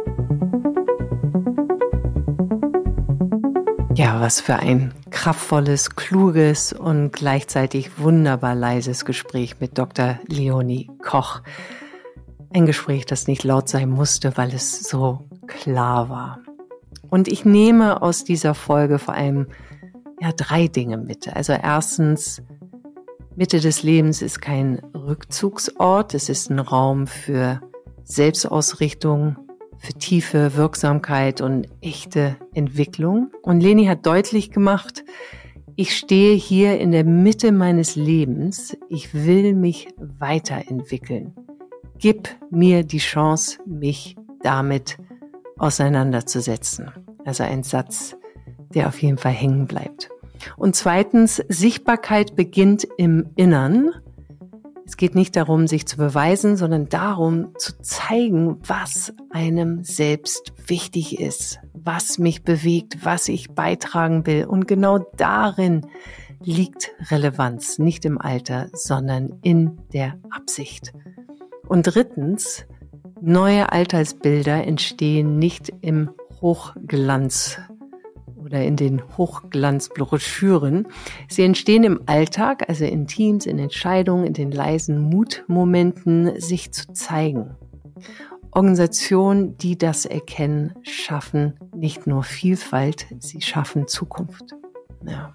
Ja, was für ein kraftvolles, kluges und gleichzeitig wunderbar leises Gespräch mit Doktor Leonie Koch. Ein Gespräch, das nicht laut sein musste, weil es so klar war. Und ich nehme aus dieser Folge vor allem ja, drei Dinge mit. Also erstens, Mitte des Lebens ist kein Rückzugsort. Es ist ein Raum für Selbstausrichtung, für tiefe Wirksamkeit und echte Entwicklung. Und Leni hat deutlich gemacht, ich stehe hier in der Mitte meines Lebens. Ich will mich weiterentwickeln. Gib mir die Chance, mich damit auseinanderzusetzen. Also ein Satz, der auf jeden Fall hängen bleibt. Und zweitens, Sichtbarkeit beginnt im Innern. Es geht nicht darum, sich zu beweisen, sondern darum, zu zeigen, was einem selbst wichtig ist, was mich bewegt, was ich beitragen will. Und genau darin liegt Relevanz, nicht im Alter, sondern in der Absicht. Und drittens, neue Altersbilder entstehen nicht im Hochglanz oder oder in den Hochglanzbroschüren. Sie entstehen im Alltag, also in Teams, in Entscheidungen, in den leisen Mutmomenten, sich zu zeigen. Organisationen, die das erkennen, schaffen nicht nur Vielfalt, sie schaffen Zukunft. Ja.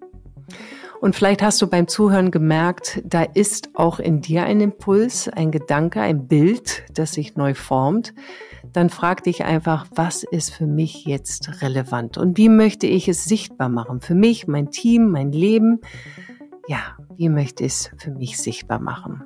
Und vielleicht hast du beim Zuhören gemerkt, da ist auch in dir ein Impuls, ein Gedanke, ein Bild, das sich neu formt. Dann frag dich einfach, was ist für mich jetzt relevant und wie möchte ich es sichtbar machen? Für mich, mein Team, mein Leben. Ja, wie möchte ich es für mich sichtbar machen?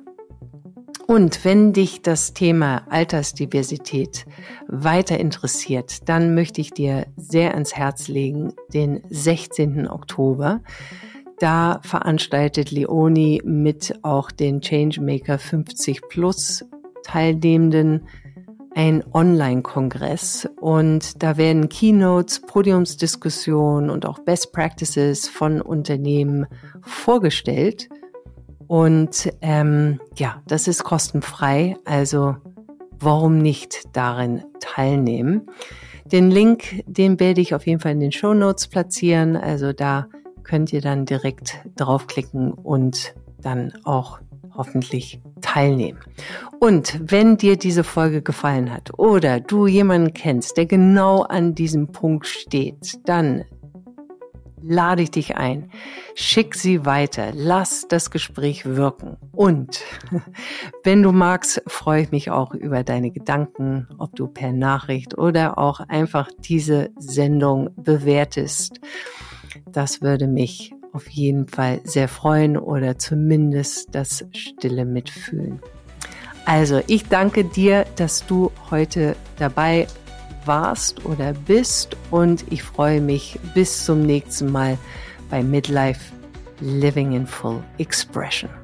Und wenn dich das Thema Altersdiversität weiter interessiert, dann möchte ich dir sehr ans Herz legen, den sechzehnten Oktober. Da veranstaltet Leonie mit auch den Changemaker fünfzig plus Teilnehmenden ein Online-Kongress und da werden Keynotes, Podiumsdiskussionen und auch Best Practices von Unternehmen vorgestellt. Und ähm, ja, das ist kostenfrei, also warum nicht darin teilnehmen? Den Link, den werde ich auf jeden Fall in den Shownotes platzieren, also da könnt ihr dann direkt draufklicken und dann auch hoffentlich teilnehmen. Und wenn dir diese Folge gefallen hat oder du jemanden kennst, der genau an diesem Punkt steht, dann lade ich dich ein, schick sie weiter, lass das Gespräch wirken. Und wenn du magst, freue ich mich auch über deine Gedanken, ob du per Nachricht oder auch einfach diese Sendung bewertest. Das würde mich auf jeden Fall sehr freuen oder zumindest das stille Mitfühlen. Also, ich danke dir, dass du heute dabei warst oder bist und ich freue mich bis zum nächsten Mal bei Midlife Living in Full Expression.